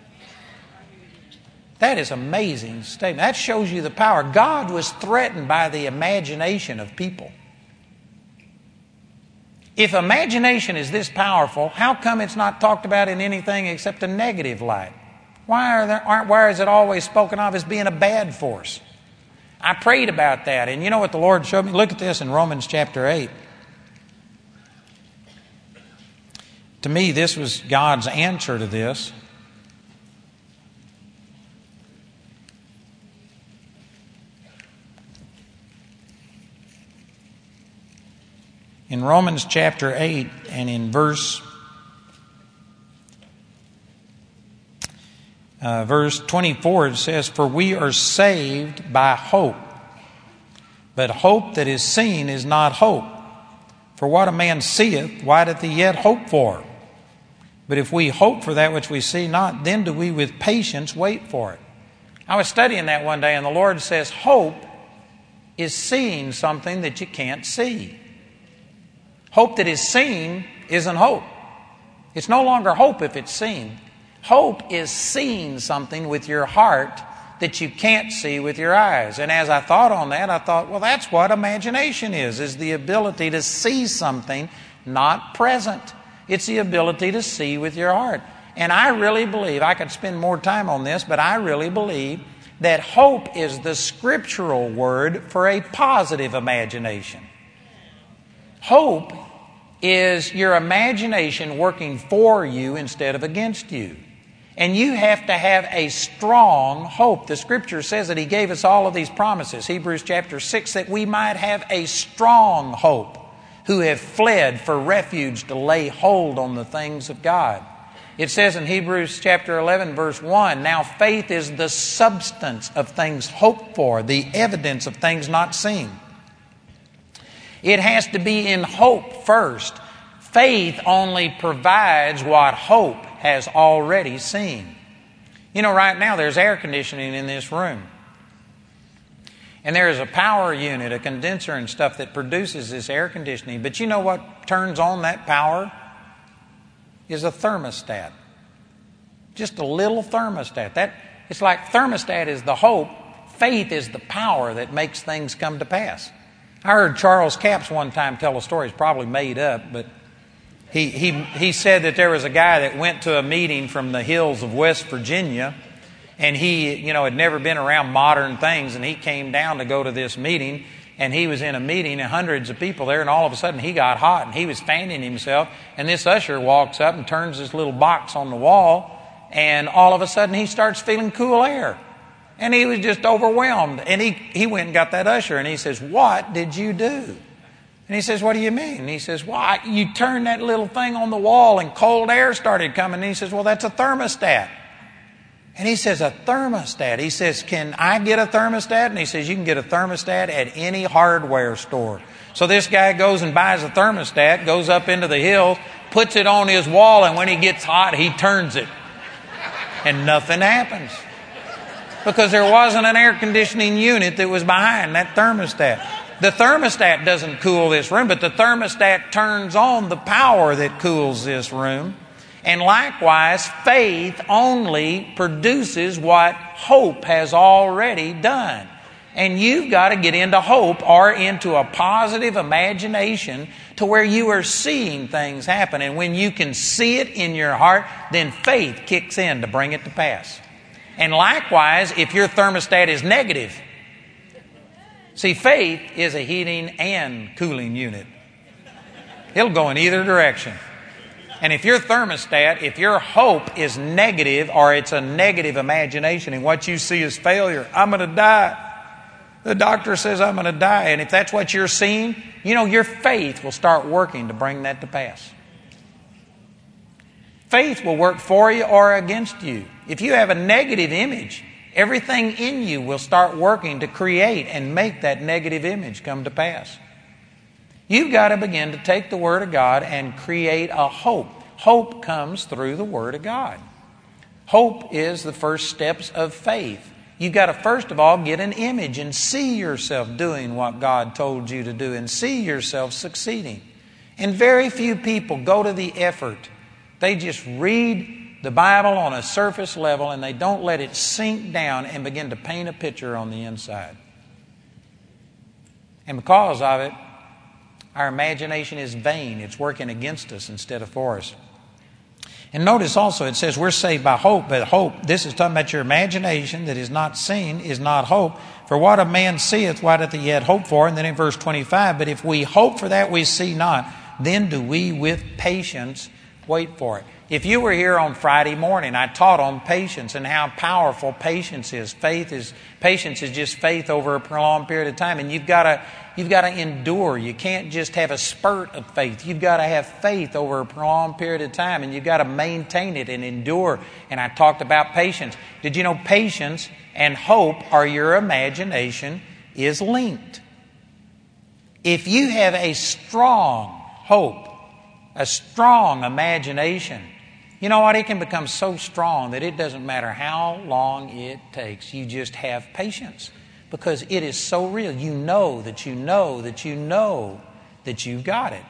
B: That is an amazing statement. That shows you the power. God was threatened by the imagination of people. If imagination is this powerful, how come it's not talked about in anything except a negative light? Why are there, aren't, why is it always spoken of as being a bad force? I prayed about that, and you know what the Lord showed me? Look at this in Romans chapter eight. To me, this was God's answer to this. In Romans chapter eight and in verse uh, verse twenty-four, it says, for we are saved by hope. But hope that is seen is not hope. For what a man seeth, why doth he yet hope for? But if we hope for that which we see not, then do we with patience wait for it. I was studying that one day, and the Lord says hope is seeing something that you can't see. Hope that is seen isn't hope. It's no longer hope if it's seen. Hope is seeing something with your heart that you can't see with your eyes. And as I thought on that, I thought, well, that's what imagination is, is the ability to see something not present. It's the ability to see with your heart. And I really believe, I could spend more time on this, but I really believe that hope is the scriptural word for a positive imagination. Hope is your imagination working for you instead of against you. And you have to have a strong hope. The Scripture says that He gave us all of these promises. Hebrews chapter six, that we might have a strong hope, who have fled for refuge to lay hold on the things of God. It says in Hebrews chapter eleven, verse one, now faith is the substance of things hoped for, the evidence of things not seen. It has to be in hope first. Faith only provides what hope has already seen. You know, right now there's air conditioning in this room. And there is a power unit, a condenser and stuff that produces this air conditioning. But you know what turns on that power? Is a thermostat. Just a little thermostat. That it's like thermostat is the hope, faith is the power that makes things come to pass. I heard Charles Capps one time tell a story. It's probably made up, but he he he said that there was a guy that went to a meeting from the hills of West Virginia, and he, you know, had never been around modern things, and he came down to go to this meeting. And he was in a meeting and hundreds of people there, and all of a sudden he got hot and he was fanning himself, and this usher walks up and turns this little box on the wall, and all of a sudden he starts feeling cool air. And he was just overwhelmed. And he, he went and got that usher, and he says, what did you do? And he says, what do you mean? And he says, well, you turned that little thing on the wall and cold air started coming. And he says, well, that's a thermostat. And he says, a thermostat. He says, can I get a thermostat? And he says, you can get a thermostat at any hardware store. So this guy goes and buys a thermostat, goes up into the hills, puts it on his wall, and when he gets hot, he turns it. And nothing happens. Because there wasn't an air conditioning unit that was behind that thermostat. The thermostat doesn't cool this room, but the thermostat turns on the power that cools this room. And likewise, faith only produces what hope has already done. And you've got to get into hope or into a positive imagination to where you are seeing things happen. And when you can see it in your heart, then faith kicks in to bring it to pass. And likewise, if your thermostat is negative, see, faith is a heating and cooling unit. It'll go in either direction. And if your thermostat, if your hope is negative, or it's a negative imagination and what you see is failure, I'm going to die. The doctor says I'm going to die. And if that's what you're seeing, you know, your faith will start working to bring that to pass. Faith will work for you or against you. If you have a negative image, everything in you will start working to create and make that negative image come to pass. You've got to begin to take the Word of God and create a hope. Hope comes through the Word of God. Hope is the first steps of faith. You've got to first of all get an image and see yourself doing what God told you to do and see yourself succeeding. And very few people go to the effort. They just read the Bible on a surface level and they don't let it sink down and begin to paint a picture on the inside. And because of it, our imagination is vain. It's working against us instead of for us. And notice also it says we're saved by hope, but hope, this is talking about your imagination that is not seen, is not hope. For what a man seeth, why doth he yet hope for? And then in verse twenty-five, but if we hope for that we see not, then do we with patience wait for it. If you were here on Friday morning, I taught on patience and how powerful patience is. Faith is patience is just faith over a prolonged period of time, and you've got to you've got to endure. You can't just have a spurt of faith. You've got to have faith over a prolonged period of time, and you've got to maintain it and endure. And I talked about patience. Did you know patience and hope, or your imagination, is linked? If you have a strong hope, a strong imagination, you know what? It can become so strong that it doesn't matter how long it takes. You just have patience because it is so real. You know that you know that you know that you've got it.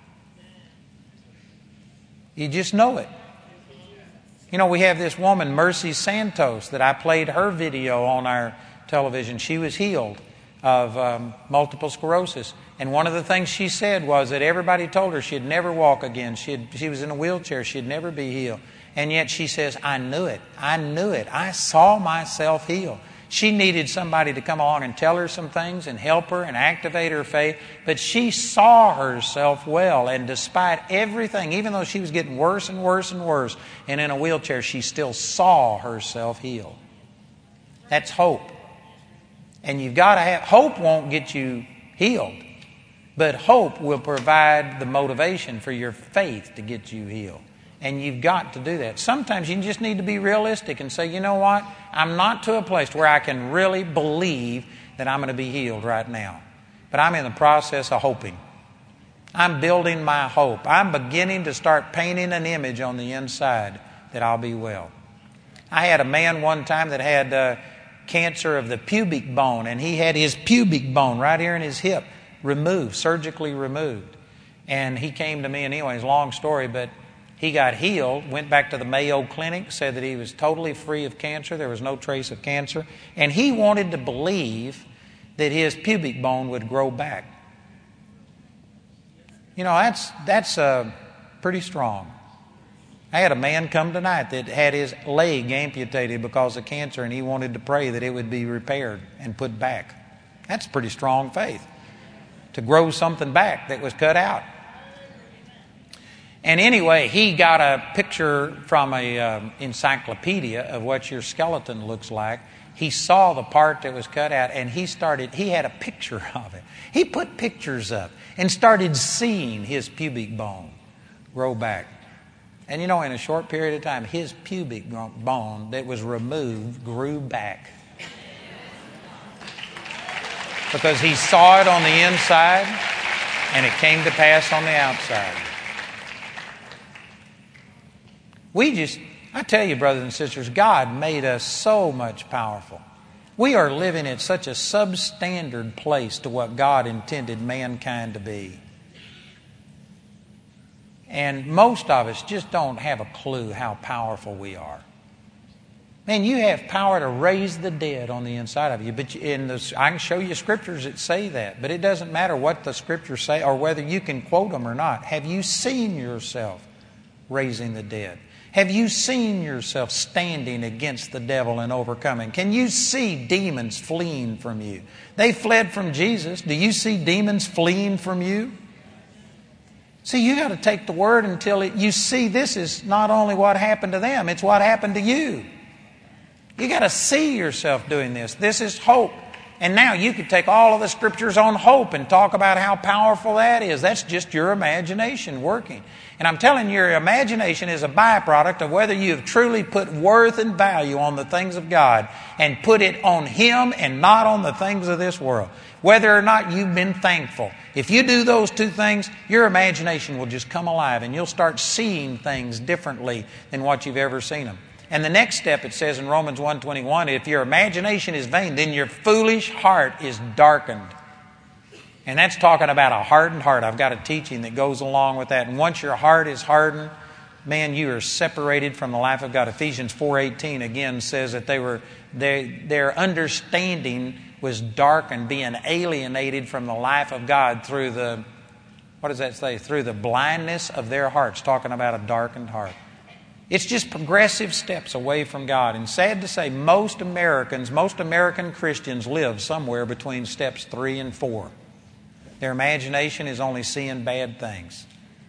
B: You just know it. You know, we have this woman, Mercy Santos, that I played her video on our television. She was healed of um, multiple sclerosis. And one of the things she said was that everybody told her she'd never walk again. She'd, she was in a wheelchair. She'd never be healed. And yet she says, I knew it. I knew it. I saw myself heal. She needed somebody to come along and tell her some things and help her and activate her faith. But she saw herself well, and despite everything, even though she was getting worse and worse and worse and in a wheelchair, she still saw herself healed. That's hope. And you've got to have, hope won't get you healed, but hope will provide the motivation for your faith to get you healed. And you've got to do that. Sometimes you just need to be realistic and say, you know what? I'm not to a place where I can really believe that I'm going to be healed right now. But I'm in the process of hoping. I'm building my hope. I'm beginning to start painting an image on the inside that I'll be well. I had a man one time that had uh, cancer of the pubic bone, and he had his pubic bone right here in his hip removed, surgically removed. And he came to me, and anyway, it's a long story, but he got healed, went back to the Mayo Clinic, said that he was totally free of cancer. There was no trace of cancer. And he wanted to believe that his pubic bone would grow back. You know, that's that's uh, pretty strong. I had a man come tonight that had his leg amputated because of cancer, and he wanted to pray that it would be repaired and put back. That's pretty strong faith, to grow something back that was cut out. And anyway, he got a picture from a um, encyclopedia of what your skeleton looks like. He saw the part that was cut out, and he started, he had a picture of it. He put pictures up and started seeing his pubic bone grow back. And you know, in a short period of time, his pubic bone that was removed grew back. Because he saw it on the inside, and it came to pass on the outside. We just, I tell you, brothers and sisters, God made us so much powerful. We are living at such a substandard place to what God intended mankind to be. And most of us just don't have a clue how powerful we are. Man, you have power to raise the dead on the inside of you. But in the, I can show you scriptures that say that. But it doesn't matter what the scriptures say or whether you can quote them or not. Have you seen yourself raising the dead? Have you seen yourself standing against the devil and overcoming? Can you see demons fleeing from you? They fled from Jesus. Do you see demons fleeing from you? See, you got to take the word until it, you see this is not only what happened to them, it's what happened to you. You got to see yourself doing this. This is hope. And now you could take all of the scriptures on hope and talk about how powerful that is. That's just your imagination working. And I'm telling you, your imagination is a byproduct of whether you have truly put worth and value on the things of God and put it on Him and not on the things of this world. Whether or not you've been thankful. If you do those two things, your imagination will just come alive and you'll start seeing things differently than what you've ever seen them. And the next step, it says in Romans one twenty-one, if your imagination is vain, then your foolish heart is darkened. And that's talking about a hardened heart. I've got a teaching that goes along with that. And once your heart is hardened, man, you are separated from the life of God. Ephesians four eighteen again says that they were they, their understanding was darkened, being alienated from the life of God through the, what does that say? Through the blindness of their hearts, talking about a darkened heart. It's just progressive steps away from God. And sad to say, most Americans, most American Christians live somewhere between steps three and four. Their imagination is only seeing bad things.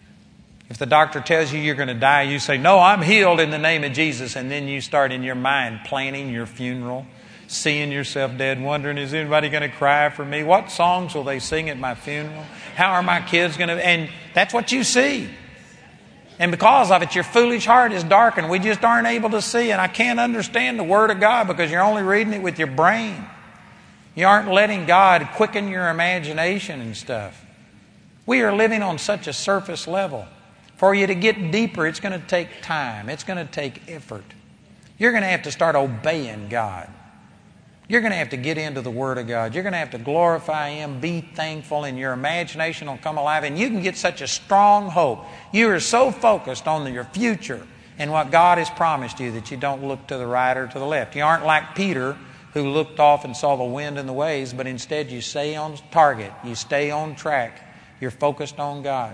B: If the doctor tells you you're going to die, you say, no, I'm healed in the name of Jesus. And then you start in your mind planning your funeral, seeing yourself dead, wondering, is anybody going to cry for me? What songs will they sing at my funeral? How are my kids going to... And that's what you see. And because of it, your foolish heart is darkened. We just aren't able to see. And I can't understand the Word of God because you're only reading it with your brain. You aren't letting God quicken your imagination and stuff. We are living on such a surface level. For you to get deeper, it's going to take time. It's going to take effort. You're going to have to start obeying God. You're going to have to get into the Word of God. You're going to have to glorify Him, be thankful, and your imagination will come alive. And you can get such a strong hope. You are so focused on your future and what God has promised you that you don't look to the right or to the left. You aren't like Peter, who looked off and saw the wind and the waves, but instead you stay on target. You stay on track. You're focused on God.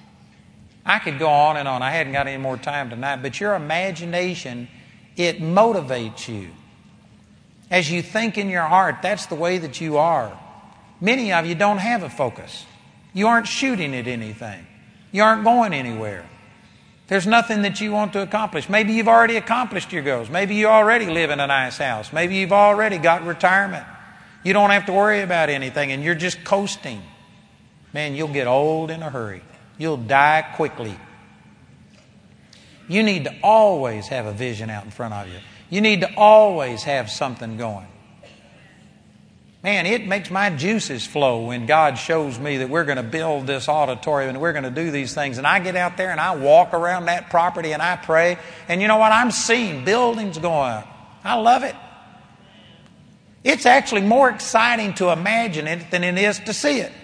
B: I could go on and on. I hadn't got any more time tonight, but your imagination, it motivates you. As you think in your heart, that's the way that you are. Many of you don't have a focus. You aren't shooting at anything. You aren't going anywhere. There's nothing that you want to accomplish. Maybe you've already accomplished your goals. Maybe you already live in a nice house. Maybe you've already got retirement. You don't have to worry about anything and you're just coasting. Man, you'll get old in a hurry. You'll die quickly. You need to always have a vision out in front of you. You need to always have something going. Man, it makes my juices flow when God shows me that we're going to build this auditorium and we're going to do these things. And I get out there and I walk around that property and I pray. And you know what? I'm seeing buildings going up. I love it. It's actually more exciting to imagine it than it is to see it.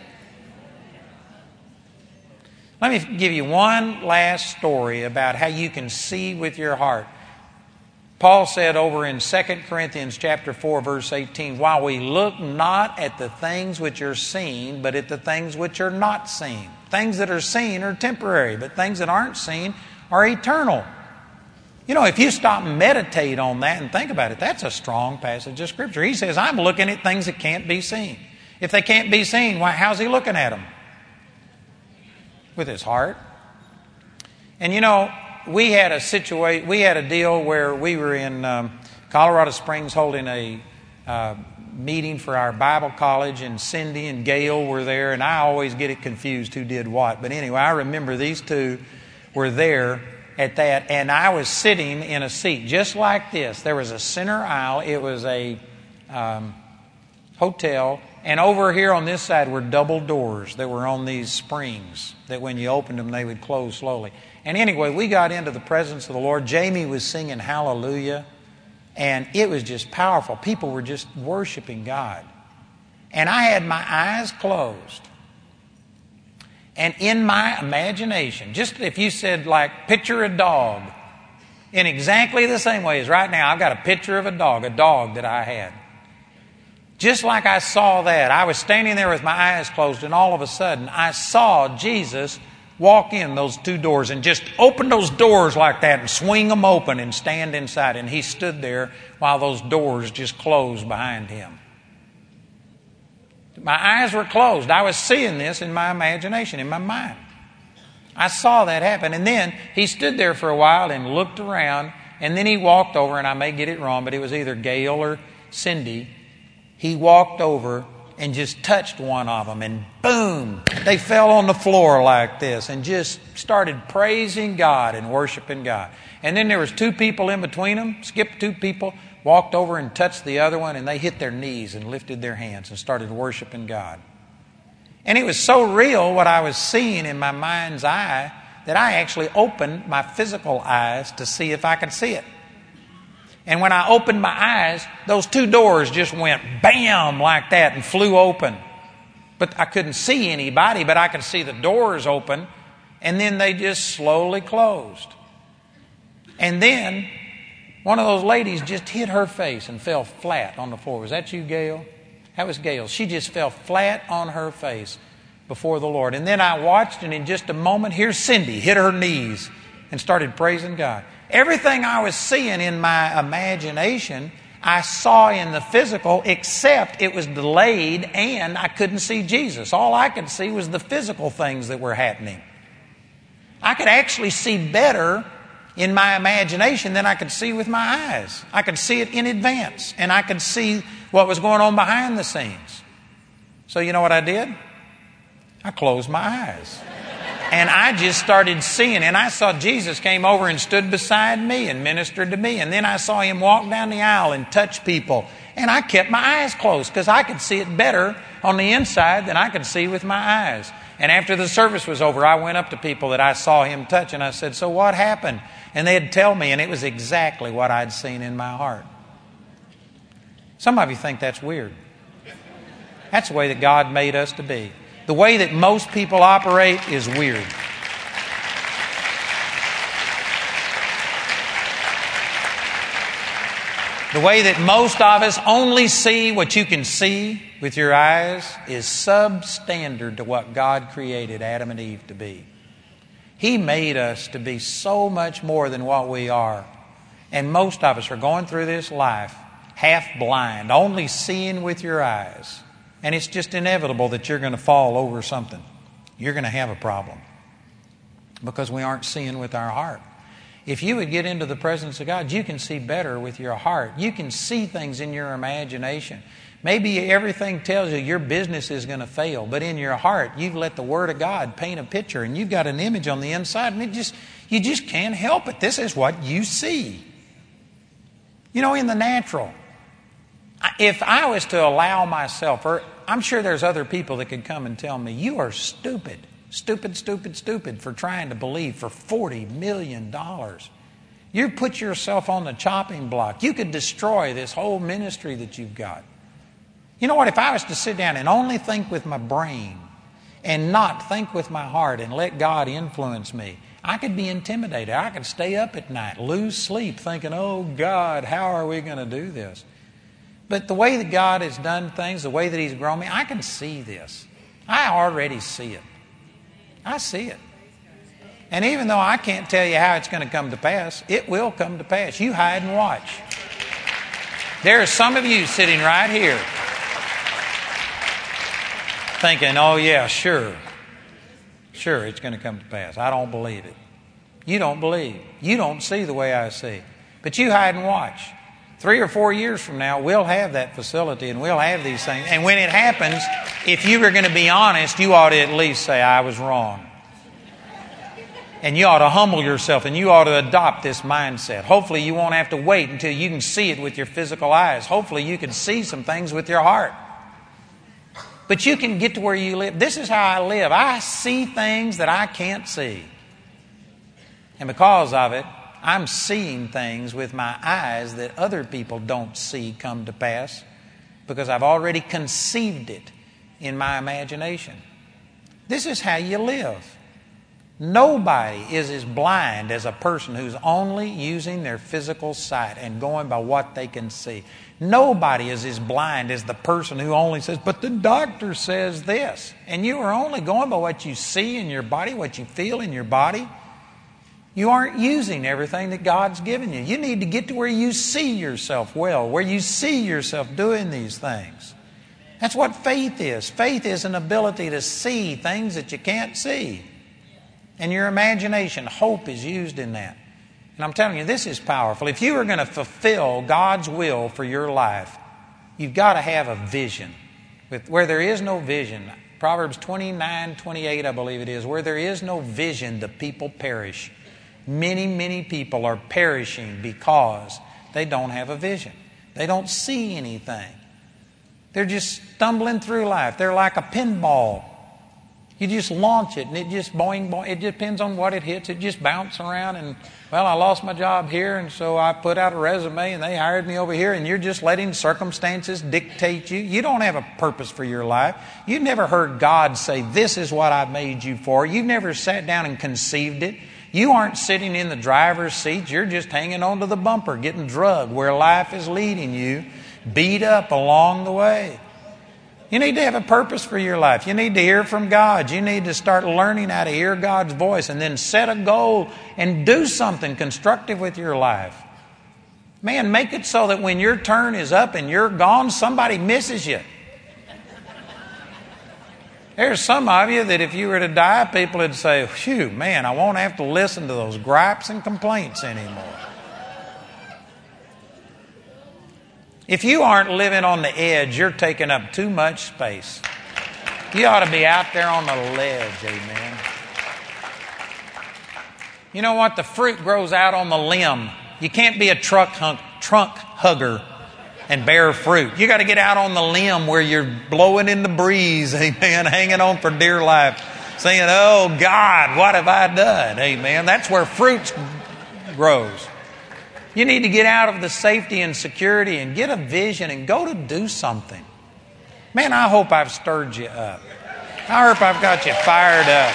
B: Let me give you one last story about how you can see with your heart. Paul said over in Second Corinthians chapter four, verse eighteen, while we look not at the things which are seen, but at the things which are not seen. Things that are seen are temporary, but things that aren't seen are eternal. You know, if you stop and meditate on that and think about it, that's a strong passage of Scripture. He says, I'm looking at things that can't be seen. If they can't be seen, why, how's he looking at them? With his heart. And you know, we had a situation, we had a deal where we were in um, Colorado Springs holding a uh, meeting for our Bible college, and Cindy and Gail were there, and I always get it confused who did what. But anyway, I remember these two were there at that, and I was sitting in a seat just like this. There was a center aisle. It was a um, hotel. And over here on this side were double doors that were on these springs that when you opened them, they would close slowly. And anyway, we got into the presence of the Lord. Jamie was singing Hallelujah. And it was just powerful. People were just worshiping God. And I had my eyes closed. And in my imagination, just if you said like, picture a dog. In exactly the same way as right now, I've got a picture of a dog, a dog that I had. Just like I saw that, I was standing there with my eyes closed, and all of a sudden I saw Jesus walk in those two doors and just open those doors like that and swing them open and stand inside. And he stood there while those doors just closed behind him. My eyes were closed. I was seeing this in my imagination, in my mind. I saw that happen. And then he stood there for a while and looked around, and then he walked over, and I may get it wrong, but it was either Gail or Cindy. He walked over and just touched one of them, and boom, they fell on the floor like this and just started praising God and worshiping God. And then there was two people in between them, skipped two people, walked over and touched the other one, and they hit their knees and lifted their hands and started worshiping God. And it was so real what I was seeing in my mind's eye that I actually opened my physical eyes to see if I could see it. And when I opened my eyes, those two doors just went bam like that and flew open. But I couldn't see anybody, but I could see the doors open, and then they just slowly closed. And then one of those ladies just hit her face and fell flat on the floor. Was that you, Gail? That was Gail. She just fell flat on her face before the Lord. And then I watched, and in just a moment, here's Cindy hit her knees and started praising God. Everything I was seeing in my imagination, I saw in the physical, except it was delayed and I couldn't see Jesus. All I could see was the physical things that were happening. I could actually see better in my imagination than I could see with my eyes. I could see it in advance, and I could see what was going on behind the scenes. So you know what I did? I closed my eyes. And I just started seeing, and I saw Jesus came over and stood beside me and ministered to me. And then I saw him walk down the aisle and touch people. And I kept my eyes closed because I could see it better on the inside than I could see with my eyes. And after the service was over, I went up to people that I saw him touch, and I said, so what happened? And they'd tell me, and it was exactly what I'd seen in my heart. Some of you think that's weird. That's the way that God made us to be. The way that most people operate is weird. The way that most of us only see what you can see with your eyes is substandard to what God created Adam and Eve to be. He made us to be so much more than what we are. And most of us are going through this life half blind, only seeing with your eyes. And it's just inevitable that you're going to fall over something. You're going to have a problem because we aren't seeing with our heart. If you would get into the presence of God, you can see better with your heart. You can see things in your imagination. Maybe everything tells you your business is going to fail, but in your heart, you've let the Word of God paint a picture, and you've got an image on the inside, and it just you just can't help it. This is what you see. You know, in the natural, if I was to allow myself, or I'm sure there's other people that could come and tell me, you are stupid, stupid, stupid, stupid for trying to believe for forty million dollars. You put yourself on the chopping block. You could destroy this whole ministry that you've got. You know what? If I was to sit down and only think with my brain and not think with my heart and let God influence me, I could be intimidated. I could stay up at night, lose sleep, thinking, oh God, how are we going to do this? But the way that God has done things, the way that He's grown me, I can see this. I already see it. I see it. And even though I can't tell you how it's going to come to pass, it will come to pass. You hide and watch. There are some of you sitting right here thinking, oh yeah, sure. Sure, it's going to come to pass. I don't believe it. You don't believe. You don't see the way I see. But you hide and watch. Three or four years from now, we'll have that facility and we'll have these things. And when it happens, if you were going to be honest, you ought to at least say, I was wrong. And you ought to humble yourself and you ought to adopt this mindset. Hopefully you won't have to wait until you can see it with your physical eyes. Hopefully you can see some things with your heart. But you can get to where you live. This is how I live. I see things that I can't see. And because of it, I'm seeing things with my eyes that other people don't see come to pass because I've already conceived it in my imagination. This is how you live. Nobody is as blind as a person who's only using their physical sight and going by what they can see. Nobody is as blind as the person who only says, but the doctor says this. And you are only going by what you see in your body, what you feel in your body. You aren't using everything that God's given you. You need to get to where you see yourself well, where you see yourself doing these things. That's what faith is. Faith is an ability to see things that you can't see. And your imagination, hope is used in that. And I'm telling you, this is powerful. If you are going to fulfill God's will for your life, you've got to have a vision. With, where there is no vision, Proverbs twenty-nine twenty-eight, I believe it is, where there is no vision, the people perish. Many, many people are perishing because they don't have a vision. They don't see anything. They're just stumbling through life. They're like a pinball. You just launch it and it just boing, boing. It depends on what it hits. It just bounces around and, well, I lost my job here and so I put out a resume and they hired me over here and you're just letting circumstances dictate you. You don't have a purpose for your life. You've never heard God say, this is what I made you for. You've never sat down and conceived it. You aren't sitting in the driver's seat. You're just hanging onto the bumper, getting drugged where life is leading you, beat up along the way. You need to have a purpose for your life. You need to hear from God. You need to start learning how to hear God's voice and then set a goal and do something constructive with your life. Man, make it so that when your turn is up and you're gone, somebody misses you. There's some of you that if you were to die, people would say, phew, man, I won't have to listen to those gripes and complaints anymore. If you aren't living on the edge, you're taking up too much space. You ought to be out there on the ledge, amen. You know what? The fruit grows out on the limb. You can't be a truck hunk, trunk hugger and bear fruit. You got to get out on the limb where you're blowing in the breeze, amen, hanging on for dear life, saying, oh God, what have I done, amen. That's where fruit grows. You need to get out of the safety and security and get a vision and go to do something. Man, I hope I've stirred you up. I hope I've got you fired up.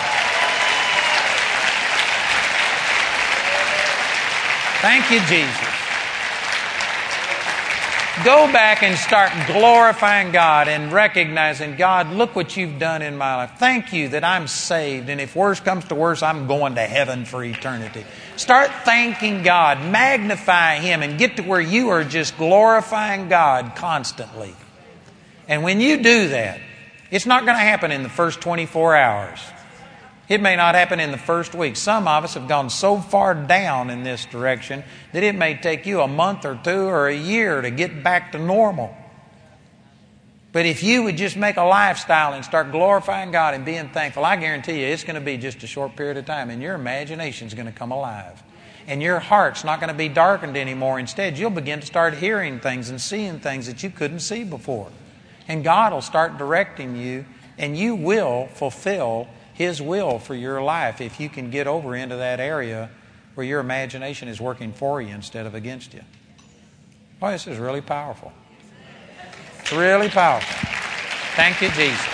B: Thank you, Jesus. Go back and start glorifying God and recognizing, God, look what you've done in my life. Thank you that I'm saved, and if worse comes to worse, I'm going to heaven for eternity. Start thanking God, magnify Him, and get to where you are just glorifying God constantly. And when you do that, it's not going to happen in the first twenty-four hours. It may not happen in the first week. Some of us have gone so far down in this direction that it may take you a month or two or a year to get back to normal. But if you would just make a lifestyle and start glorifying God and being thankful, I guarantee you it's going to be just a short period of time, and your imagination is going to come alive. And your heart's not going to be darkened anymore. Instead, you'll begin to start hearing things and seeing things that you couldn't see before. And God will start directing you, and you will fulfill His will for your life if you can get over into that area where your imagination is working for you instead of against you. Boy, this is really powerful. It's really powerful. Thank you, Jesus.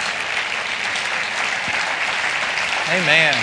B: Amen.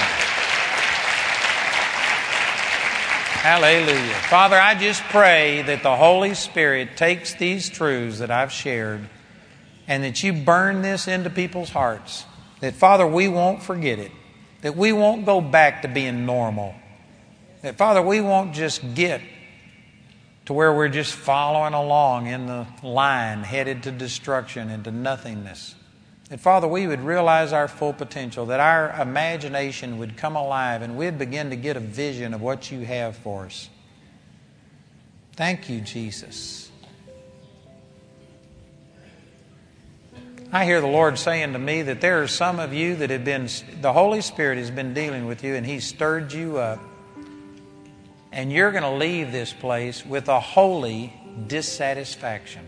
B: Hallelujah. Father, I just pray that the Holy Spirit takes these truths that I've shared and that you burn this into people's hearts. That, Father, we won't forget it. That we won't go back to being normal. That, Father, we won't just get to where we're just following along in the line headed to destruction and to nothingness. That, Father, we would realize our full potential. That our imagination would come alive and we'd begin to get a vision of what you have for us. Thank you, Jesus. I hear the Lord saying to me that there are some of you that have been, the Holy Spirit has been dealing with you and He's stirred you up. And you're going to leave this place with a holy dissatisfaction.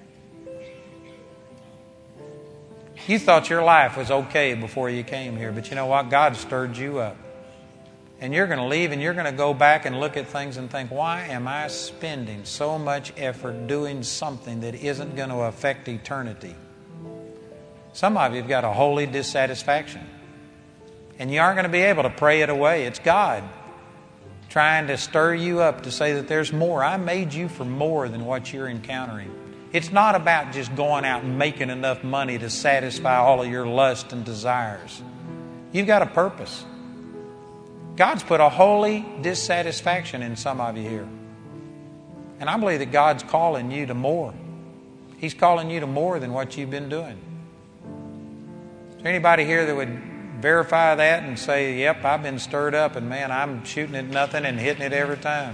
B: You thought your life was okay before you came here, but you know what? God stirred you up. And you're going to leave and you're going to go back and look at things and think, why am I spending so much effort doing something that isn't going to affect eternity? Some of you have got a holy dissatisfaction. And you aren't going to be able to pray it away. It's God trying to stir you up to say that there's more. I made you for more than what you're encountering. It's not about just going out and making enough money to satisfy all of your lust and desires. You've got a purpose. God's put a holy dissatisfaction in some of you here. And I believe that God's calling you to more. He's calling you to more than what you've been doing. Is there anybody here that would verify that and say, yep, I've been stirred up and man, I'm shooting at nothing and hitting it every time?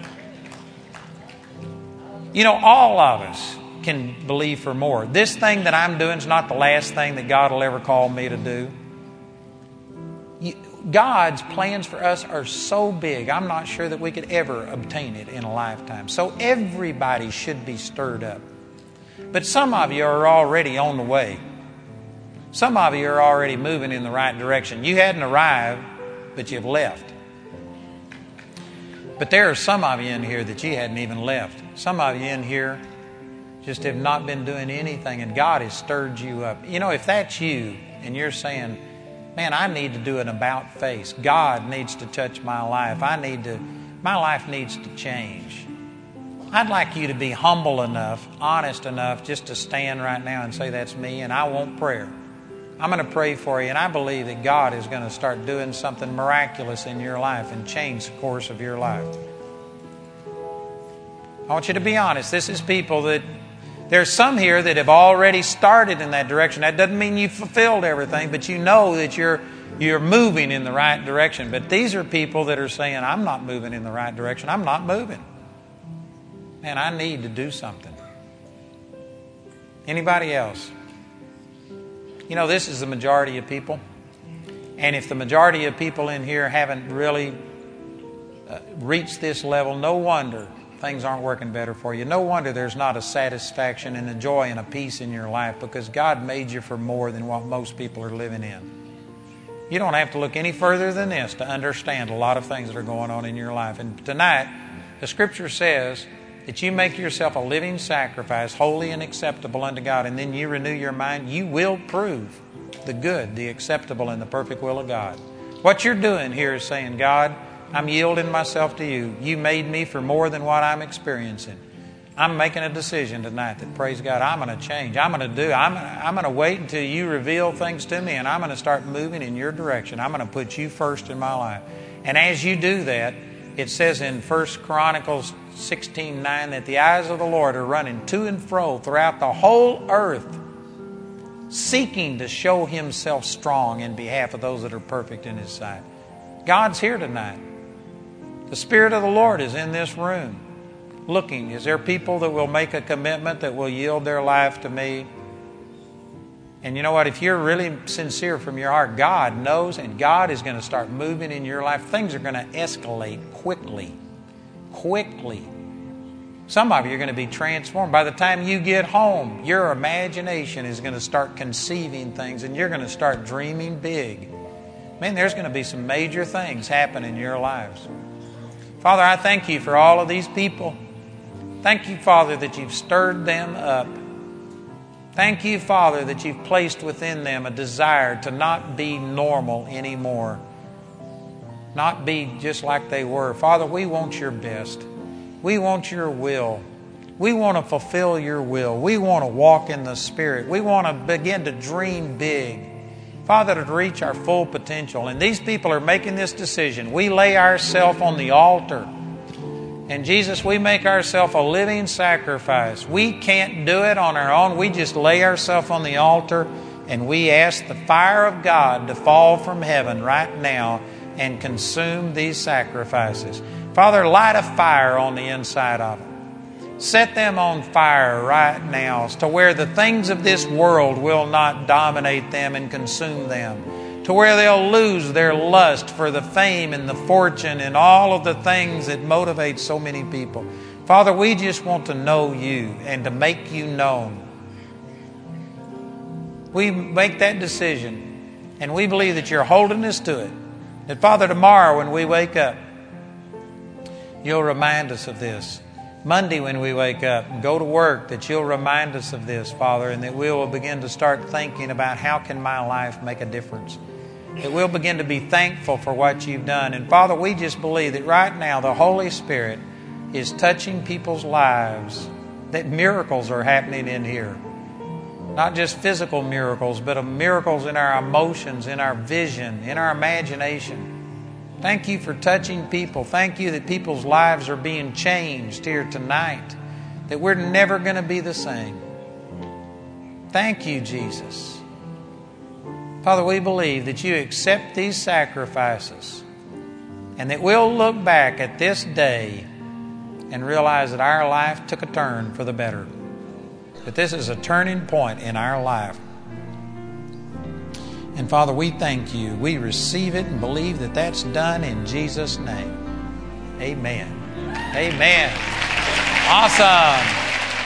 B: You know, all of us can believe for more. This thing that I'm doing is not the last thing that God will ever call me to do. God's plans for us are so big, I'm not sure that we could ever obtain it in a lifetime. So everybody should be stirred up. But some of you are already on the way. Some of you are already moving in the right direction. You hadn't arrived, but you've left. But there are some of you in here that you hadn't even left. Some of you in here just have not been doing anything, and God has stirred you up. You know, if that's you, and you're saying, man, I need to do an about face. God needs to touch my life. I need to, my life needs to change. I'd like you to be humble enough, honest enough, just to stand right now and say, that's me, and I want prayer. I'm going to pray for you, and I believe that God is going to start doing something miraculous in your life and change the course of your life. I want you to be honest. This is people that, there's some here that have already started in that direction. That doesn't mean you've fulfilled everything, but you know that you're you're moving in the right direction. But these are people that are saying, I'm not moving in the right direction. I'm not moving. Man, I need to do something. Anybody else? You know, this is the majority of people. And if the majority of people in here haven't really uh, reached this level, no wonder things aren't working better for you. No wonder there's not a satisfaction and a joy and a peace in your life, because God made you for more than what most people are living in. You don't have to look any further than this to understand a lot of things that are going on in your life. And tonight, the Scripture says that you make yourself a living sacrifice, holy and acceptable unto God, and then you renew your mind, you will prove the good, the acceptable, and the perfect will of God. What you're doing here is saying, God, I'm yielding myself to you. You made me for more than what I'm experiencing. I'm making a decision tonight that, praise God, I'm going to change. I'm going to do. I'm I'm going to wait until you reveal things to me, and I'm going to start moving in your direction. I'm going to put you first in my life. And as you do that, it says in First Chronicles sixteen nine that the eyes of the Lord are running to and fro throughout the whole earth, seeking to show Himself strong in behalf of those that are perfect in His sight. God's here tonight. The Spirit of the Lord is in this room. Looking, is there people that will make a commitment, that will yield their life to me? And you know what? If you're really sincere from your heart, God knows, and God is going to start moving in your life. Things are going to escalate quickly. Quickly. Some of you are going to be transformed. By the time you get home, your imagination is going to start conceiving things, and you're going to start dreaming big. Man, there's going to be some major things happen in your lives. Father, I thank You for all of these people. Thank You, Father, that You've stirred them up. Thank You, Father, that You've placed within them a desire to not be normal anymore. Not be just like they were. Father, we want Your best. We want Your will. We want to fulfill Your will. We want to walk in the Spirit. We want to begin to dream big. Father, to reach our full potential. And these people are making this decision. We lay ourselves on the altar. And Jesus, we make ourselves a living sacrifice. We can't do it on our own. We just lay ourselves on the altar and we ask the fire of God to fall from heaven right now and consume these sacrifices. Father, light a fire on the inside of them. Set them on fire right now to where the things of this world will not dominate them and consume them. To where they'll lose their lust for the fame and the fortune and all of the things that motivate so many people. Father, we just want to know You and to make You known. We make that decision and we believe that You're holding us to it. That, Father, tomorrow when we wake up, You'll remind us of this. Monday when we wake up and go to work, that You'll remind us of this, Father, and that we will begin to start thinking about how can my life make a difference. That we'll begin to be thankful for what You've done. And Father, we just believe that right now the Holy Spirit is touching people's lives, that miracles are happening in here. Not just physical miracles, but miracles in our emotions, in our vision, in our imagination. Thank You for touching people. Thank You that people's lives are being changed here tonight. That we're never going to be the same. Thank You, Jesus. Father, we believe that You accept these sacrifices and that we'll look back at this day and realize that our life took a turn for the better. That this is a turning point in our life. And Father, we thank You. We receive it and believe that that's done in Jesus' name. Amen. Amen. Awesome.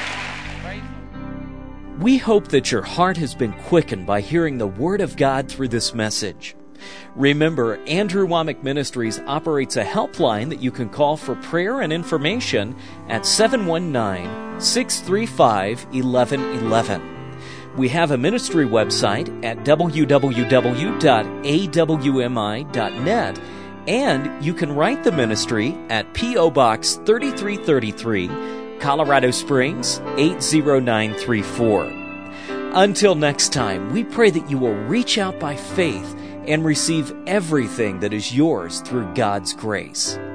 A: We hope that your heart has been quickened by hearing the Word of God through this message. Remember, Andrew Wommack Ministries operates a helpline that you can call for prayer and information at seven one nine, six three five, one one one one. We have a ministry website at w w w dot a w m i dot net, and you can write the ministry at P O Box thirty-three thirty-three, Colorado Springs, eight zero nine three four. Until next time, we pray that you will reach out by faith and receive everything that is yours through God's grace.